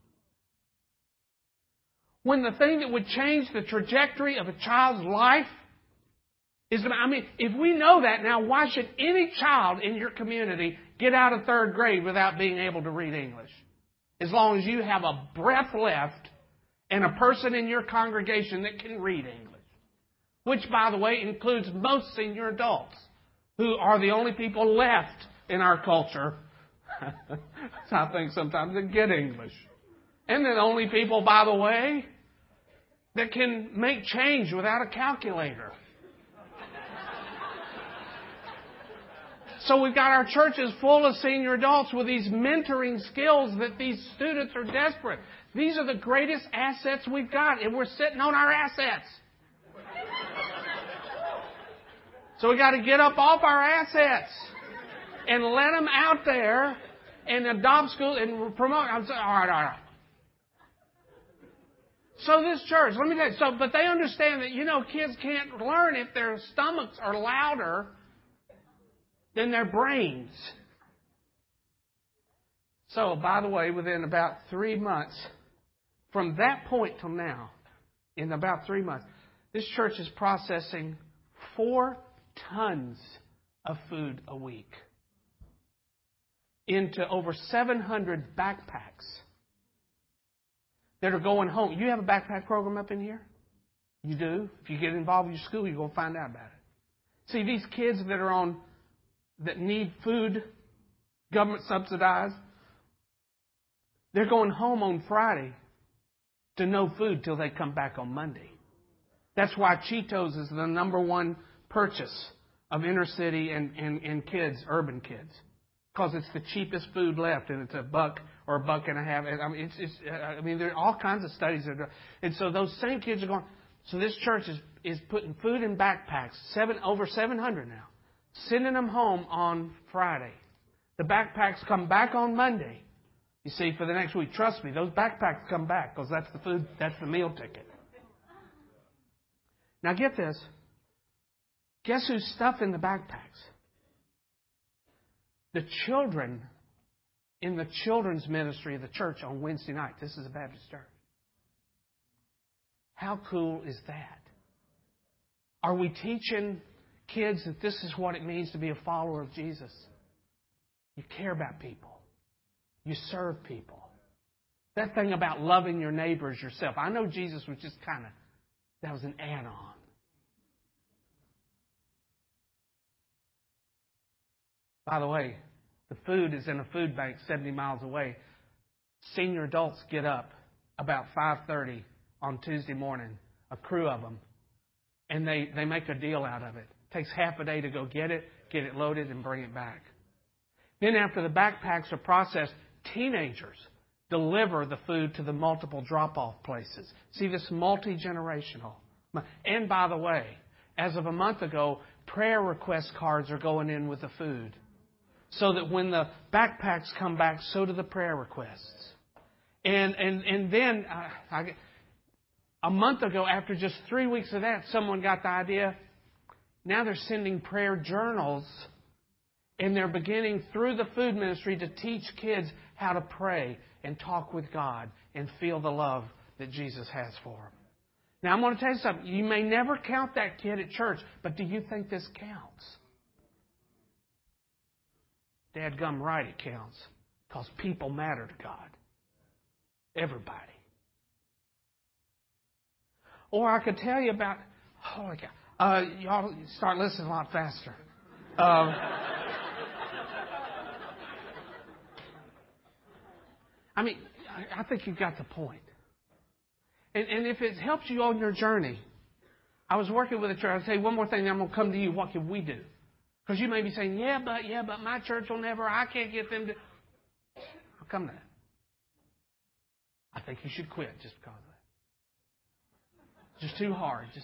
when the thing that would change the trajectory of a child's life is, I mean, if we know that now, why should any child in your community get out of third grade without being able to read English. As long as you have a breath left and a person in your congregation that can read English. Which, by the way, includes most senior adults, who are the only people left in our culture, I think sometimes, that get English. And the only people, by the way, that can make change without a calculator. So we've got our churches full of senior adults with these mentoring skills that these students are desperate. These are the greatest assets we've got, and we're sitting on our assets. So we've got to get up off our assets and let them out there and adopt school and promote. I'm saying, all right, all right. So this church, let me tell you, so, but they understand that, you know, kids can't learn if their stomachs are louder than their brains. So, by the way, within about three months, from that point till now, in about three months, this church is processing four tons of food a week into over seven hundred backpacks that are going home. You have a backpack program up in here? You do? If you get involved with your school, you're going to find out about it. See, these kids that are on that need food, government subsidized, they're going home on Friday to no food till they come back on Monday. That's why Cheetos is the number one purchase of inner city and, and, and kids, urban kids. Because it's the cheapest food left, and it's a buck or a buck and a half. I mean, it's, it's, I mean, there are all kinds of studies that are, and so those same kids are going. So this church is, is putting food in backpacks, seven over seven hundred now, sending them home on Friday. The backpacks come back on Monday. You see, for the next week. Trust me, those backpacks come back because that's the food, that's the meal ticket. Now get this. Guess who's stuffing the backpacks? The children in the children's ministry of the church on Wednesday night. This is a Baptist church. How cool is that? Are we teaching kids that this is what it means to be a follower of Jesus? You care about people. You serve people. That thing about loving your neighbor as yourself. I know Jesus was just kind of, that was an add-on. By the way, the food is in a food bank seventy miles away. Senior adults get up about five thirty on Tuesday morning, a crew of them, and they, they make a deal out of it. It takes half a day to go get it, get it loaded, and bring it back. Then after the backpacks are processed, teenagers deliver the food to the multiple drop-off places. See, this multi-generational. And by the way, as of a month ago, prayer request cards are going in with the food. So that when the backpacks come back, so do the prayer requests. And and and then uh, I, a month ago, after just three weeks of that, someone got the idea. Now they're sending prayer journals, and they're beginning through the food ministry to teach kids how to pray and talk with God and feel the love that Jesus has for them. Now I'm going to tell you something. You may never count that kid at church, but do you think this counts? Dadgum right, it counts. Because people matter to God. Everybody. Or I could tell you about, holy cow, uh, y'all start listening a lot faster. Um, I mean, I, I think you've got the point. And, and if it helps you on your journey, I was working with a church. I'll tell you one more thing, then I'm going to come to you. What can we do? Because you may be saying, yeah, but, yeah, but my church will never, I can't get them to. I'll come to that. I think you should quit just because of that. Just too hard. Just.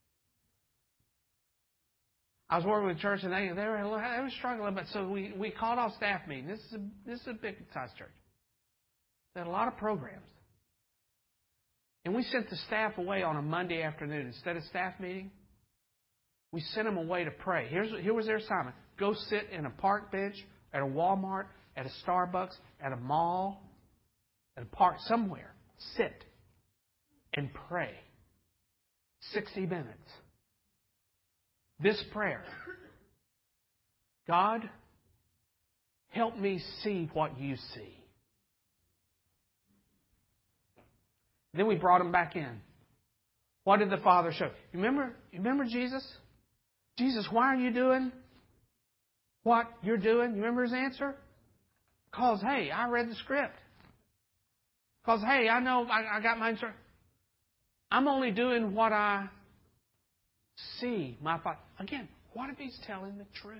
I was working with a church and they, they, were, they were struggling, but so we, we called off staff meeting. This is a, this is a big size church. They had a lot of programs. And we sent the staff away on a Monday afternoon. Instead of staff meeting, we sent them away to pray. Here's, here was their assignment. Go sit in a park bench, at a Walmart, at a Starbucks, at a mall, at a park, somewhere. Sit and pray. sixty minutes. This prayer. God, Help me see what you see. Then we brought him back in. What did the Father show? You remember, you remember Jesus? Jesus, why are you doing what you're doing? You remember his answer? Because, hey, I read the script. Because, hey, I know I, I got my answer. I'm only doing what I see. My Father. Again, what if he's telling the truth?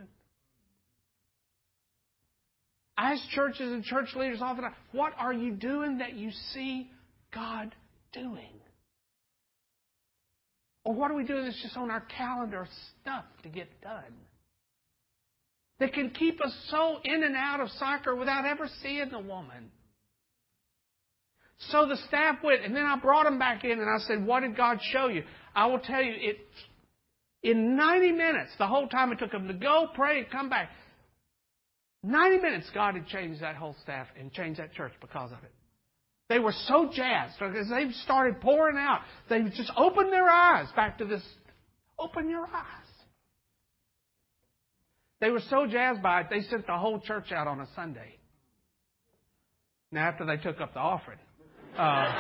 I ask churches and church leaders all the time, what are you doing that you see God doing? Or what are we doing that's just on our calendar stuff to get done? That can keep us so in and out of soccer without ever seeing the woman. So the staff went, and then I brought them back in and I said, what did God show you? I will tell you, it in ninety minutes, the whole time it took them to go, pray, and come back. ninety minutes, God had changed that whole staff and changed that church because of it. They were so jazzed because they started pouring out. They just opened their eyes back to this. Open your eyes. They were so jazzed by it, they sent the whole church out on a Sunday. Now, after they took up the offering. Uh,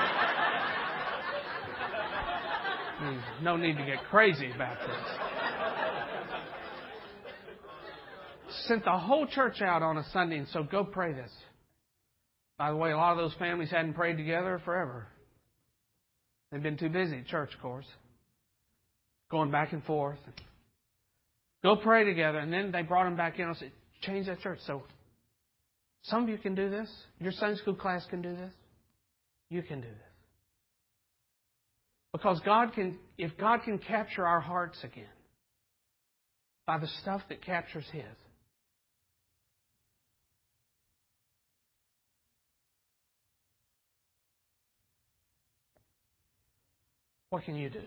no need to get crazy about this. Sent the whole church out on a Sunday, and so go pray this. By the way, a lot of those families hadn't prayed together forever. They've been too busy at church, of course. Going back and forth. Go pray together. And then they brought them back in and said, change that church. So some of you can do this. Your Sunday school class can do this. You can do this. Because God can, if God can capture our hearts again by the stuff that captures His, what can you do?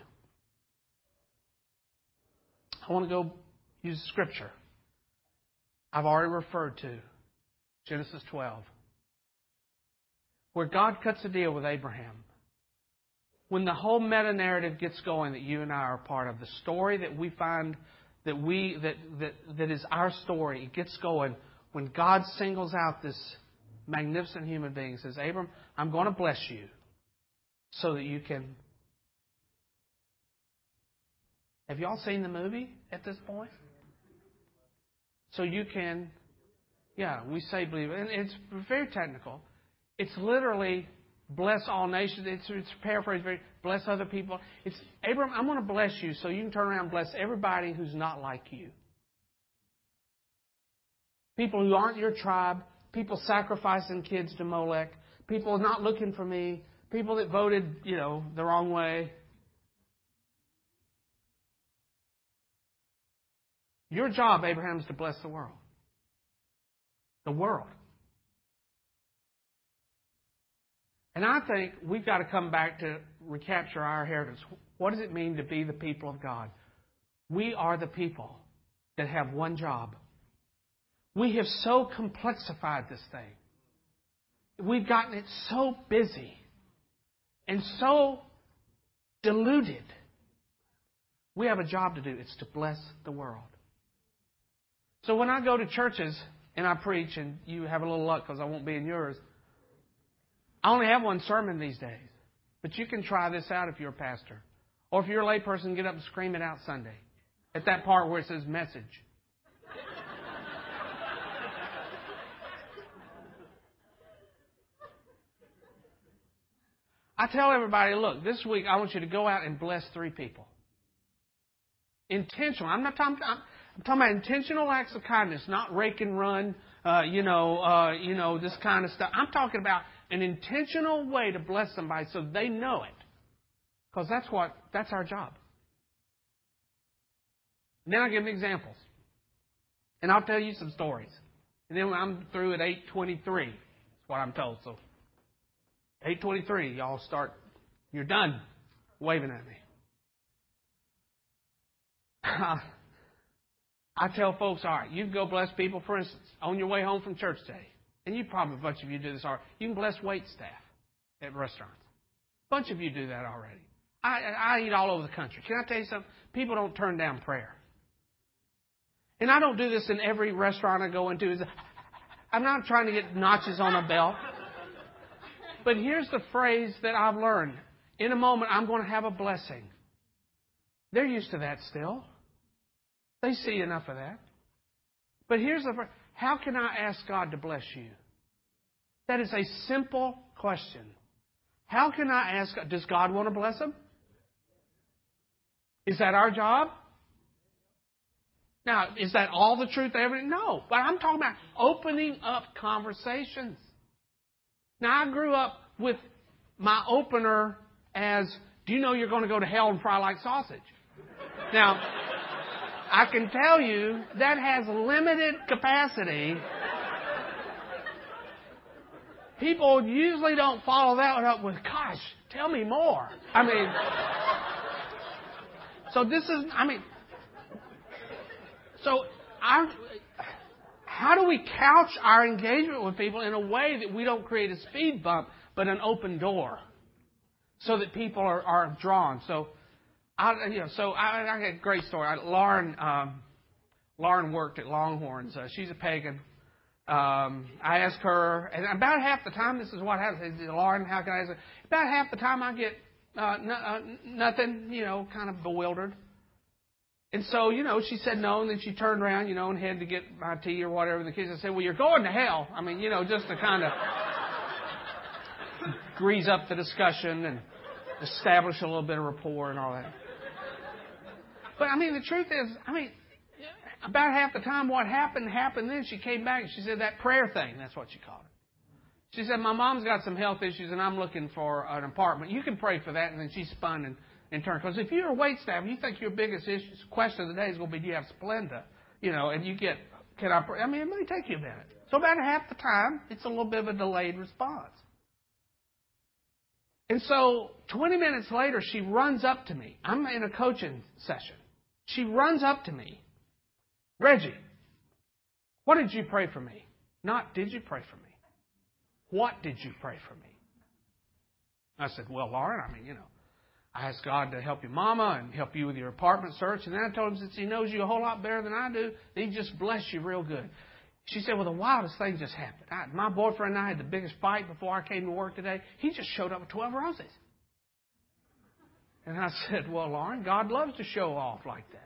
I want to go use Scripture I've already referred to, Genesis twelve, where God cuts a deal with Abraham. When the whole meta-narrative gets going that you and I are a part of, the story that we find that we that that, that is our story, it gets going when God singles out this magnificent human being and says, Abram, I'm going to bless you so that you can... Have you all seen the movie at this point? So you can, yeah, we say believe. And it's very technical. It's literally bless all nations. It's, it's paraphrased, very bless other people. It's, Abram, I'm going to bless you so you can turn around and bless everybody who's not like you. People who aren't your tribe, people sacrificing kids to Molech, people not looking for me, people that voted, you know, the wrong way. Your job, Abraham, is to bless the world. The world. And I think we've got to come back to recapture our inheritance. What does it mean to be the people of God? We are the people that have one job. We have so complexified this thing. We've gotten it so busy and so diluted. We have a job to do. It's to bless the world. So when I go to churches and I preach, and you have a little luck because I won't be in yours, I only have one sermon these days. But you can try this out if you're a pastor. Or if you're a layperson, get up and scream it out Sunday. At that part where it says message. I tell everybody, look, this week I want you to go out and bless three people. Intentional. I'm not talking... I'm, I'm talking about intentional acts of kindness, not rake and run, uh, you know, uh, you know, this kind of stuff. I'm talking about an intentional way to bless somebody so they know it. Because that's what, that's our job. And then I'll give them examples. And I'll tell you some stories. And then when I'm through at eight twenty-three, that's what I'm told. So eight twenty-three, y'all start, you're done waving at me. I tell folks, all right, you can go bless people, for instance, on your way home from church today. And you probably, a bunch of you do this already. You can bless wait staff at restaurants. A bunch of you do that already. I, I eat all over the country. Can I tell you something? People don't turn down prayer. And I don't do this in every restaurant I go into. I'm not trying to get notches on a belt. But here's the phrase that I've learned. In a moment, I'm going to have a blessing. They're used to that still. They see enough of that. But here's the phrase. How can I ask God to bless you? That is a simple question. How can I ask God? Does God want to bless them? Is that our job? Now, is that all the truth ever? No. But I'm talking about opening up conversations. Now, I grew up with my opener as, do you know you're going to go to hell and fry like sausage? Now, I can tell you that has limited capacity. People usually don't follow that one up with, gosh, tell me more. I mean, so this is, I mean, so our, how do we couch our engagement with people in a way that we don't create a speed bump, but an open door, so that people are, are drawn? So, I, you know, so I, I got a great story. I, Lauren, um, Lauren worked at Longhorns. Uh, she's a pagan. Um, I asked her, and about half the time, this is what happens. Lauren, how can I answer? About half the time, I get uh, n- uh, nothing, you know, kind of bewildered. And so, you know, she said no, and then she turned around, you know, and headed to get my tea or whatever. The kids said, well, you're going to hell. I mean, you know, just to kind of grease up the discussion and establish a little bit of rapport and all that. But, I mean, the truth is, I mean, about half the time what happened, happened then. She came back and she said that prayer thing, that's what she called it. She said, my mom's got some health issues and I'm looking for an apartment. You can pray for that. And then she spun and, and turned. Because if you're a waitstaff, you think your biggest issue, question of the day is going to be, do you have Splenda? You know, and you get, can I pray? I mean, it may take you a minute. So about half the time, it's a little bit of a delayed response. And so twenty minutes later, she runs up to me. I'm in a coaching session. She runs up to me. Reggie, what did you pray for me? Not, did you pray for me? What did you pray for me? I said, well, Lauren, I mean, you know, I asked God to help your mama and help you with your apartment search. And then I told him, since he knows you a whole lot better than I do, that he just bless you real good. She said, well, the wildest thing just happened. I, my boyfriend and I had the biggest fight before I came to work today. He just showed up with twelve roses. And I said, well, Lauren, God loves to show off like that.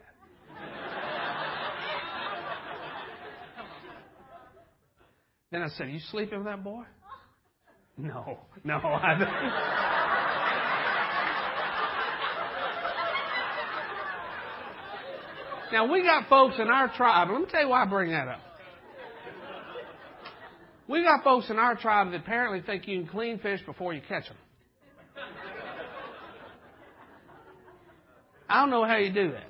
Then I said, are you sleeping with that boy? No, no, I don't. Now, we got folks in our tribe. Let me tell you why I bring that up. We got folks in our tribe that apparently think you can clean fish before you catch them. I don't know how you do that.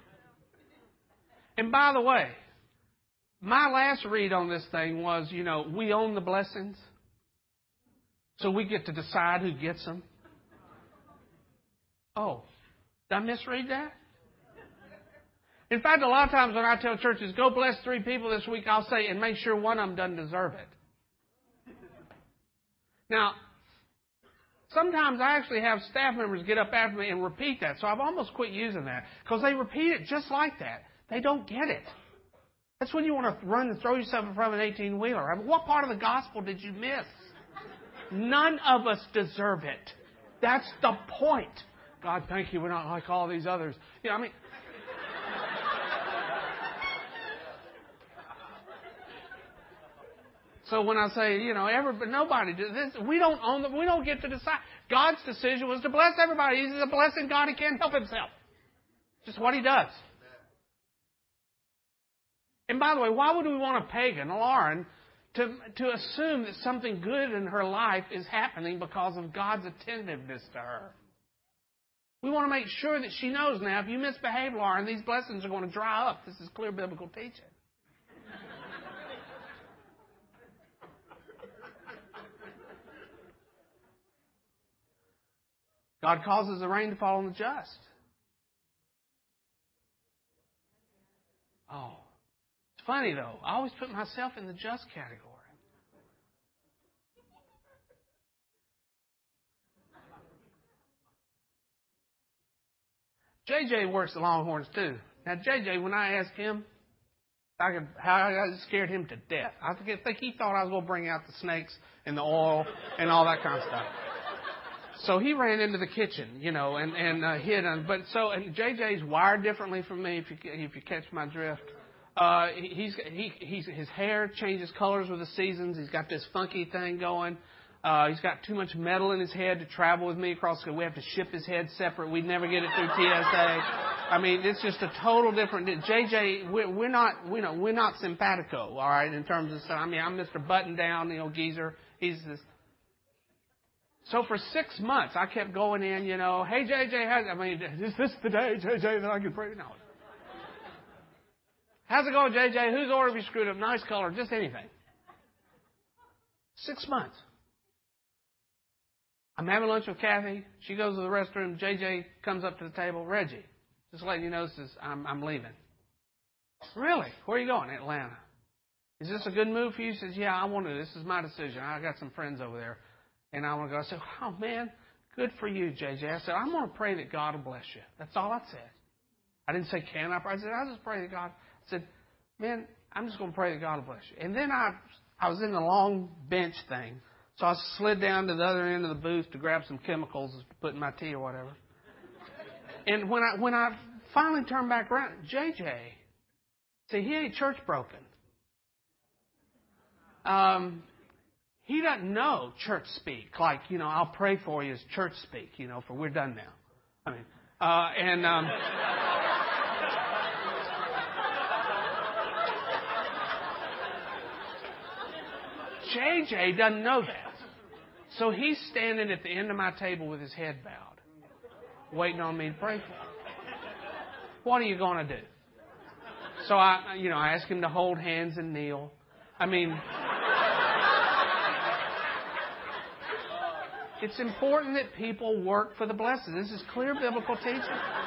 And by the way, my last read on this thing was, you know, we own the blessings, so we get to decide who gets them. Oh, did I misread that? In fact, a lot of times when I tell churches, go bless three people this week, I'll say, and make sure one of them doesn't deserve it. Now, sometimes I actually have staff members get up after me and repeat that, so I've almost quit using that, because they repeat it just like that. They don't get it. That's when you want to run and throw yourself in front of an eighteen-wheeler. I mean, what part of the gospel did you miss? None of us deserve it. That's the point. God, thank you, we're not like all these others. You know, I mean... So when I say, you know, everybody, nobody does this, we don't own the, we don't get to decide. God's decision was to bless everybody. He's a blessing God. He can't help himself. Just what he does. And by the way, why would we want a pagan, Lauren, to, to assume that something good in her life is happening because of God's attentiveness to her? We want to make sure that she knows now, if you misbehave, Lauren, these blessings are going to dry up. This is clear biblical teaching. God causes the rain to fall on the just. Oh. It's funny, though. I always put myself in the just category. J J works at Longhorns, too. Now, J J, when I asked him, I could, how I scared him to death. I think he thought I was going to bring out the snakes and the oil and all that kind of stuff. So he ran into the kitchen, you know, and and uh, hid on. But so and J J's wired differently from me. If you if you catch my drift, uh, he's he he's his hair changes colors with the seasons. He's got this funky thing going. Uh, he's got too much metal in his head to travel with me across. We have to ship his head separate. We'd never get it through T S A. I mean, it's just a total different. J J, we're, we're not, you know, we're not simpatico, all right, in terms of. I mean, I'm Mister Button Down, you know, geezer. He's this. So for six months, I kept going in, you know, hey, J J, how's, I mean, is this the day, J J, that I can pray? No. How's it going, J J? Whose order have you screwed up? Nice color, just anything. Six months. I'm having lunch with Kathy. She goes to the restroom. J J comes up to the table. Reggie, just letting you know, says, I'm, I'm leaving. Really? Where are you going? Atlanta. Is this a good move for you? He says, yeah, I want to. This is my decision. I got some friends over there. And I want to go. I said, oh, man, good for you, J J. I said, I'm going to pray that God will bless you. That's all I said. I didn't say, can I pray? I said, I'll just pray that God. I said, man, I'm just going to pray that God will bless you. And then I I was in the long bench thing. So I slid down to the other end of the booth to grab some chemicals to put in my tea or whatever. And when I when I finally turned back around, J J, see, he ain't church broken. Um... He doesn't know church speak, like, you know, I'll pray for you as church speak, you know, for we're done now. I mean, uh, and, um, J J doesn't know that. So he's standing at the end of my table with his head bowed, waiting on me to pray for him. What are you going to do? So I, you know, I asked him to hold hands and kneel. I mean, it's important that people work for the blessing. This is clear biblical teaching.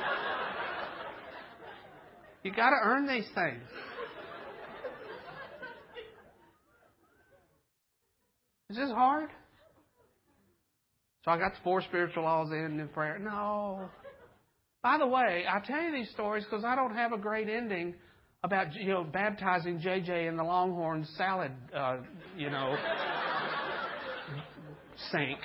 You got to earn these things. Is this hard? So I got the four spiritual laws in and prayer. No. By the way, I tell you these stories because I don't have a great ending about, you know, baptizing J J in the Longhorn salad, uh, you know, sink.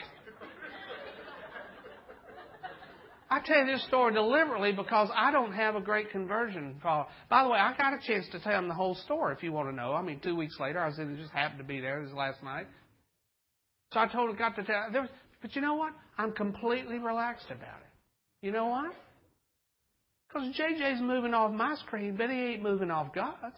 I tell you this story deliberately because I don't have a great conversion follow. By the way, I got a chance to tell them the whole story if you want to know. I mean, two weeks later, I was in, just happened to be there. This was last night. So I told got to tell. There was, but you know what? I'm completely relaxed about it. You know why? Because J J's moving off my screen, but he ain't moving off God's.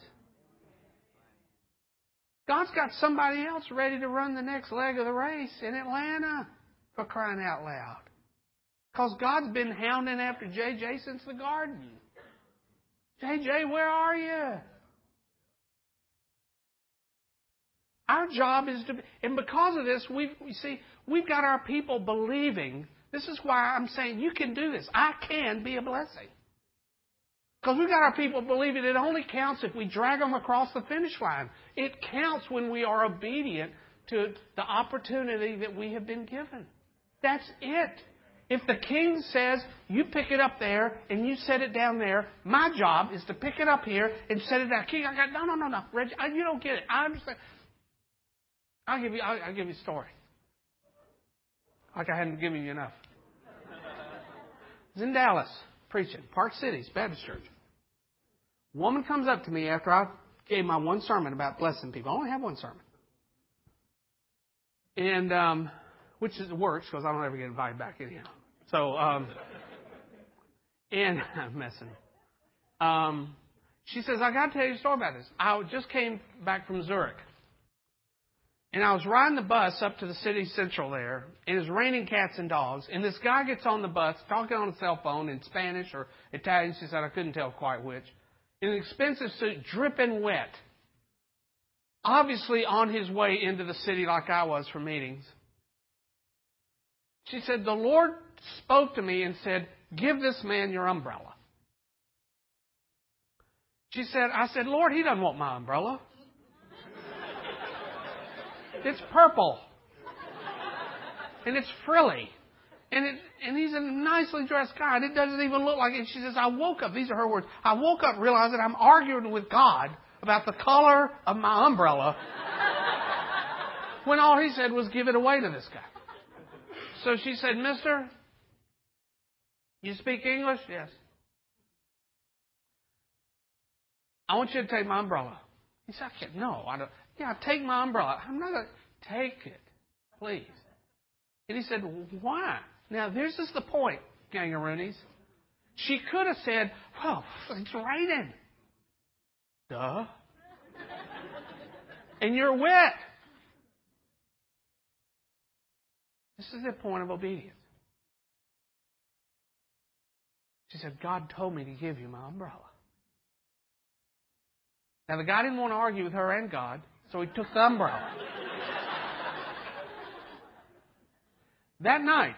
God's got somebody else ready to run the next leg of the race in Atlanta, for crying out loud. Because God's been hounding after J J since the garden. J J, where are you? Our job is to, and because of this, we've, we see, we've got our people believing. This is why I'm saying you can do this. I can be a blessing. Because we've got our people believing it only counts if we drag them across the finish line. It counts when we are obedient to the opportunity that we have been given. That's it. If the king says, you pick it up there and you set it down there, my job is to pick it up here and set it down. King, I got, no, no, no, no. Reggie, you don't get it. I understand. I'll give you, I'll, I'll give you a story. Like I hadn't given you enough. I was in Dallas preaching, Park Cities Baptist Church. A woman comes up to me after I gave my one sermon about blessing people. I only have one sermon. And, um, which is, works because I don't ever get invited back anyhow. So, um, and I'm messing. Um, she says, I got to tell you a story about this. I just came back from Zurich. And I was riding the bus up to the city central there, and it's raining cats and dogs. And this guy gets on the bus, talking on a cell phone in Spanish or Italian. She said, I couldn't tell quite which. In an expensive suit, dripping wet. Obviously on his way into the city like I was for meetings. She said, the Lord spoke to me and said, give this man your umbrella. She said, I said, Lord, he doesn't want my umbrella. It's purple. And it's frilly. And it, and he's a nicely dressed guy. And it doesn't even look like it. She says, I woke up. These are her words. I woke up realizing I'm arguing with God about the color of my umbrella when all he said was give it away to this guy. So she said, Mister, you speak English? Yes. I want you to take my umbrella. He said, I can't. No, I don't. Yeah, take my umbrella. I'm not going to take it, please. And he said, why? Now, this is the point, gangaroonies. She could have said, well, it's raining. Duh. And you're wet. This is the point of obedience. She said, God told me to give you my umbrella. Now, the guy didn't want to argue with her and God, so he took the umbrella. That night,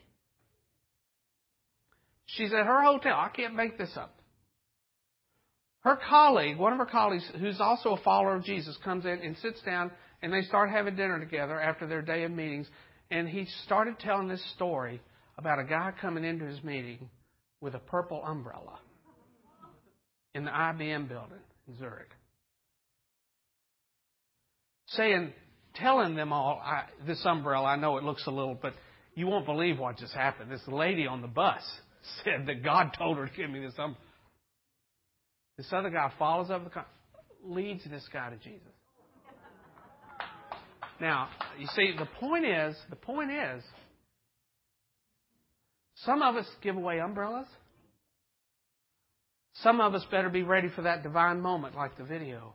she's at her hotel. I can't make this up. Her colleague, one of her colleagues, who's also a follower of Jesus, comes in and sits down, and they start having dinner together after their day of meetings. And he started telling this story about a guy coming into his meeting with a purple umbrella in the I B M building in Zurich. Saying, telling them all, I, this umbrella, I know it looks a little, but you won't believe what just happened. This lady on the bus said that God told her to give me this umbrella. This other guy follows up the car, leads this guy to Jesus. Now, you see, the point is, the point is, some of us give away umbrellas. Some of us better be ready for that divine moment like the video.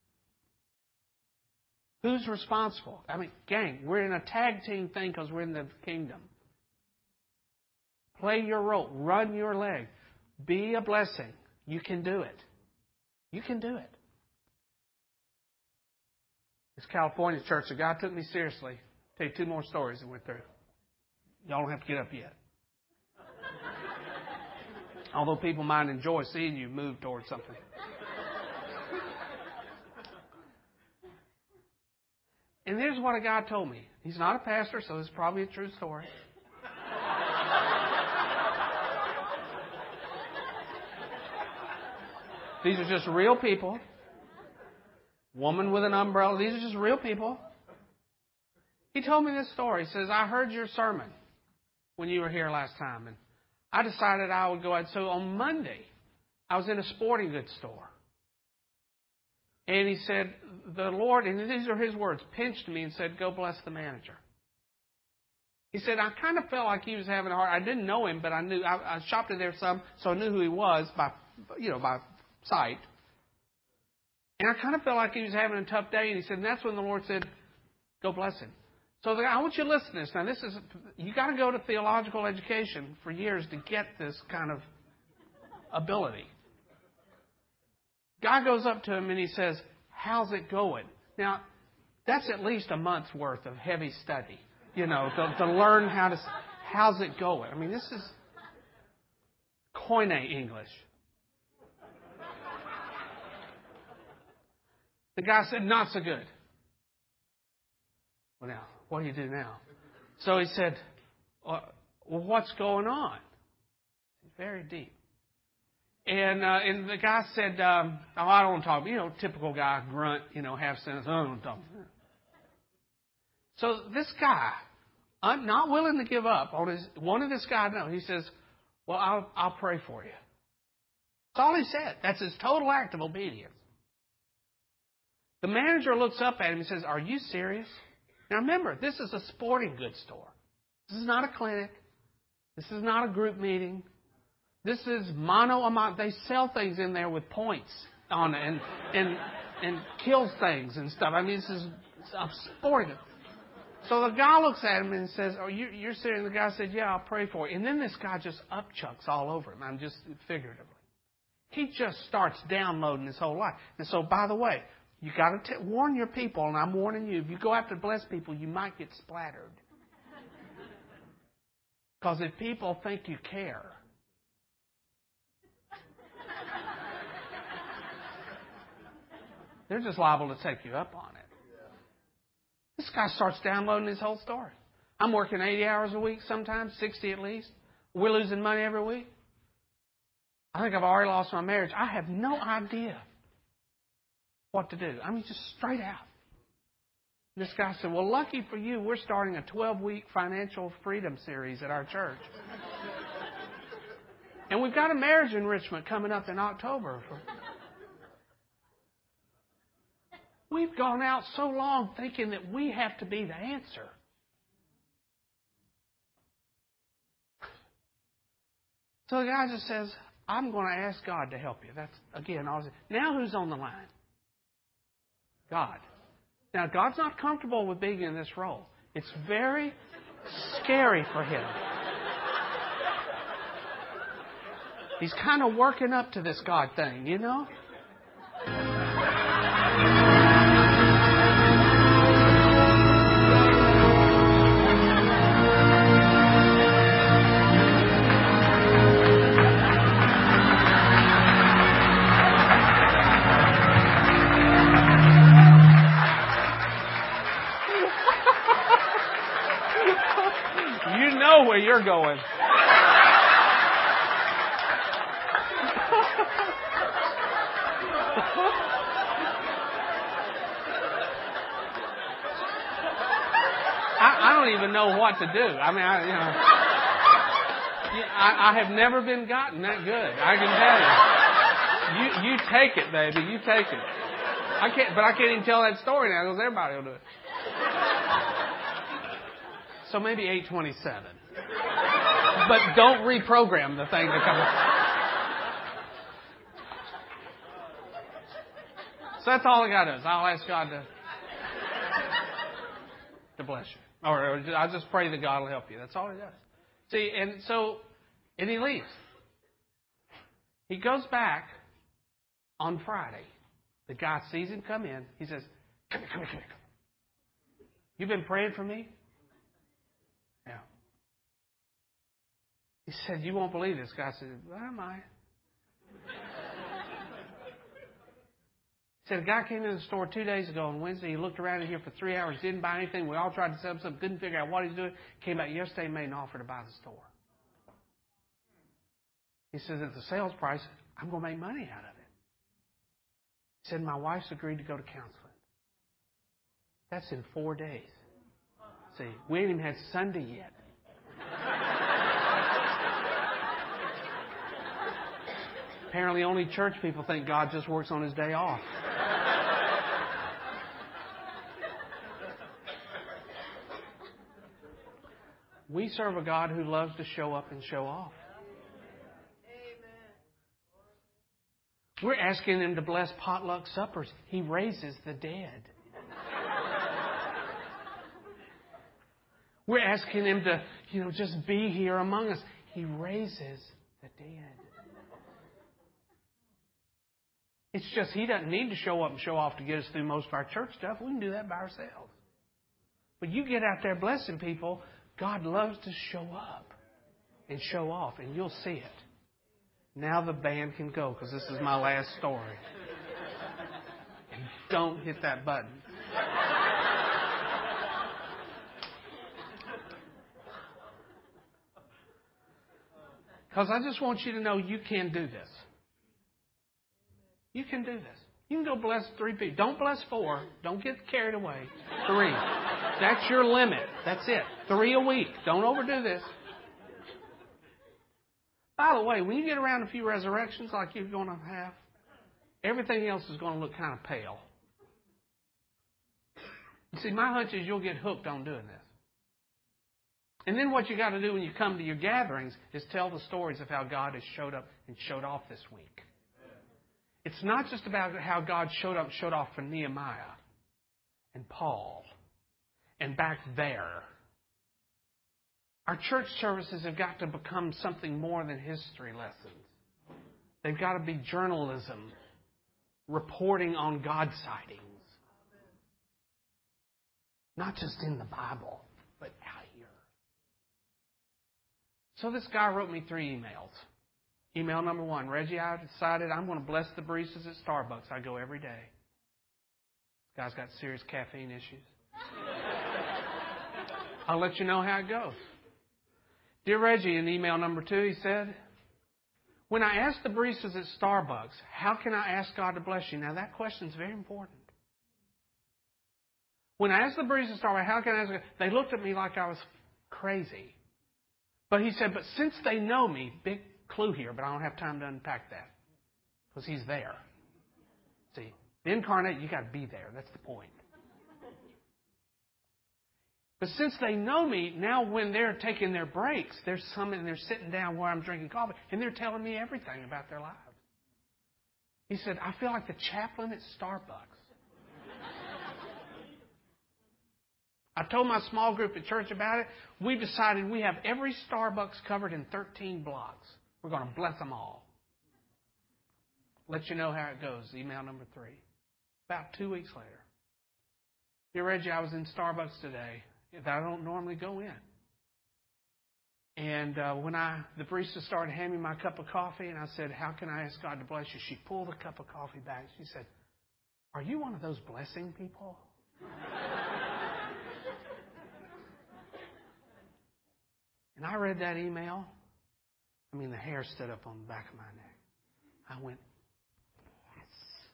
Who's responsible? I mean, gang, we're in a tag team thing because we're in the kingdom. Play your role. Run your leg. Be a blessing. You can do it. You can do it. This California church, the guy took me seriously. I'll tell you two more stories that went through. Y'all don't have to get up yet. Although people might enjoy seeing you move towards something. And here's what a guy told me. He's not a pastor, so it's probably a true story. These are just real people. Woman with an umbrella. These are just real people. He told me this story. He says, I heard your sermon when you were here last time. And I decided I would go out. So on Monday, I was in a sporting goods store. And he said, the Lord, and these are his words, pinched me and said, go bless the manager. He said, I kind of felt like he was having a hard, I didn't know him, but I knew, I, I shopped in there some, so I knew who he was by, you know, by sight. And I kind of felt like he was having a tough day. And he said, and that's when the Lord said, go bless him. So the, I want you to listen to this. Now, this is, you got to go to theological education for years to get this kind of ability. Guy goes up to him and he says, how's it going? Now, that's at least a month's worth of heavy study, you know, to, to learn how to, how's it going? I mean, this is Koine English. The guy said, not so good. Well, now, what do you do now? So he said, well, what's going on? It's very deep. And uh, and the guy said, um, oh, I don't want to talk. You know, typical guy, grunt, you know, half sentence. I don't want to talk. So this guy, I'm not willing to give up on his, wanted this guy to know. He says, well, I'll, I'll pray for you. That's all he said. That's his total act of obedience. The manager looks up at him and says, are you serious? Now remember, this is a sporting goods store. This is not a clinic. This is not a group meeting. This is mono amount. They sell things in there with points on it and and and kills things and stuff. I mean, this is a sporting goods. So the guy looks at him and says, "Oh, you, you're serious?" And the guy said, "Yeah, I'll pray for you." And then this guy just upchucks all over him. I'm just figuratively. He just starts downloading his whole life. And so, by the way, you got to warn your people, and I'm warning you. If you go after bless people, you might get splattered. Because if people think you care, they're just liable to take you up on it. This guy starts downloading his whole story. I'm working eighty hours a week sometimes, sixty at least. We're losing money every week. I think I've already lost my marriage. I have no idea. what to do. I mean, just straight out. This guy said, well, lucky for you, we're starting a twelve-week financial freedom series at our church. And we've got a marriage enrichment coming up in October. We've gone out so long thinking that we have to be the answer. So the guy just says, I'm going to ask God to help you. That's, again, all. Now who's on the line? God. Now, God's not comfortable with being in this role. It's very scary for Him. He's kind of working up to this God thing, you know? You know where you're going. I, I don't even know what to do. I mean, I, you know, I, I have never been gotten that good. I can tell you. You, you take it, baby. You take it. I can't, but I can't even tell that story now because everybody will do it. So maybe eight twenty-seven. But don't reprogram the thing to come up. So that's all I got to do is I'll ask God to, to bless you. Or, or I'll just pray that God will help you. That's all He does. See, and so, and he leaves. He goes back on Friday. The guy sees him come in. He says, come here, come here, come here. You've been praying for me? Yeah. He said, you won't believe this. Guy said, why am I? He said, a guy came in the store two days ago on Wednesday. He looked around in here for three hours, didn't buy anything. We all tried to sell something, couldn't figure out what he's doing. Came back yesterday and made an offer to buy the store. He says, at the sales price, I'm going to make money out of it. He said, my wife's agreed to go to counseling. That's in four days. See, we ain't even had Sunday yet. Apparently only church people think God just works on His day off. We serve a God who loves to show up and show off. We're asking Him to bless potluck suppers. He raises the dead. We're asking Him to, you know, just be here among us. He raises the dead. It's just He doesn't need to show up and show off to get us through most of our church stuff. We can do that by ourselves. But you get out there blessing people, God loves to show up and show off, and you'll see it. Now the band can go because this is my last story. And don't hit that button. Because I just want you to know you can do this. You can do this. You can go bless three people. Don't bless four. Don't get carried away. Three. That's your limit. That's it. Three a week. Don't overdo this. By the way, when you get around a few resurrections like you're going to have, everything else is going to look kind of pale. You see, my hunch is you'll get hooked on doing this. And then what you got to do when you come to your gatherings is tell the stories of how God has showed up and showed off this week. It's not just about how God showed up and showed off for Nehemiah and Paul and back there. Our church services have got to become something more than history lessons. They've got to be journalism, reporting on God sightings. Not just in the Bible, but out here. So this guy wrote me three emails. Email number one, Reggie, I decided I'm going to bless the baristas at Starbucks. I go every day. This guy's got serious caffeine issues. I'll let you know how it goes. Dear Reggie, in email number two, he said, When I ask the baristas at Starbucks, how can I ask God to bless you? Now, that question is very important. When I asked the baristas at Starbucks, how can I ask God? They looked at me like I was crazy. But he said, but since they know me, big clue here, but I don't have time to unpack that. Because he's there. See, the incarnate, you got to be there. That's the point. But since they know me, now when they're taking their breaks, they're coming and they're sitting down where I'm drinking coffee, and they're telling me everything about their lives. He said, I feel like the chaplain at Starbucks. I told my small group at church about it. We decided we have every Starbucks covered in thirteen blocks. We're going to bless them all. Let you know how it goes. Email number three. About two weeks later. Dear Reggie, I was in Starbucks today. I don't normally go in. And uh, when I the barista started handing me my cup of coffee, and I said, how can I ask God to bless you? She pulled the cup of coffee back. She said, are you one of those blessing people? And I read that email. I mean, the hair stood up on the back of my neck. I went, yes.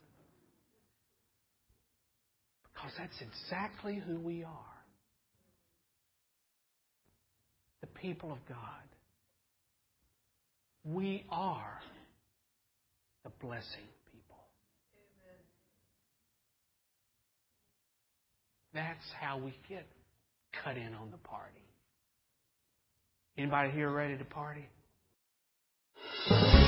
Because that's exactly who we are. The people of God. We are the blessing people. Amen. That's how we get cut in on the party. Anybody here ready to party?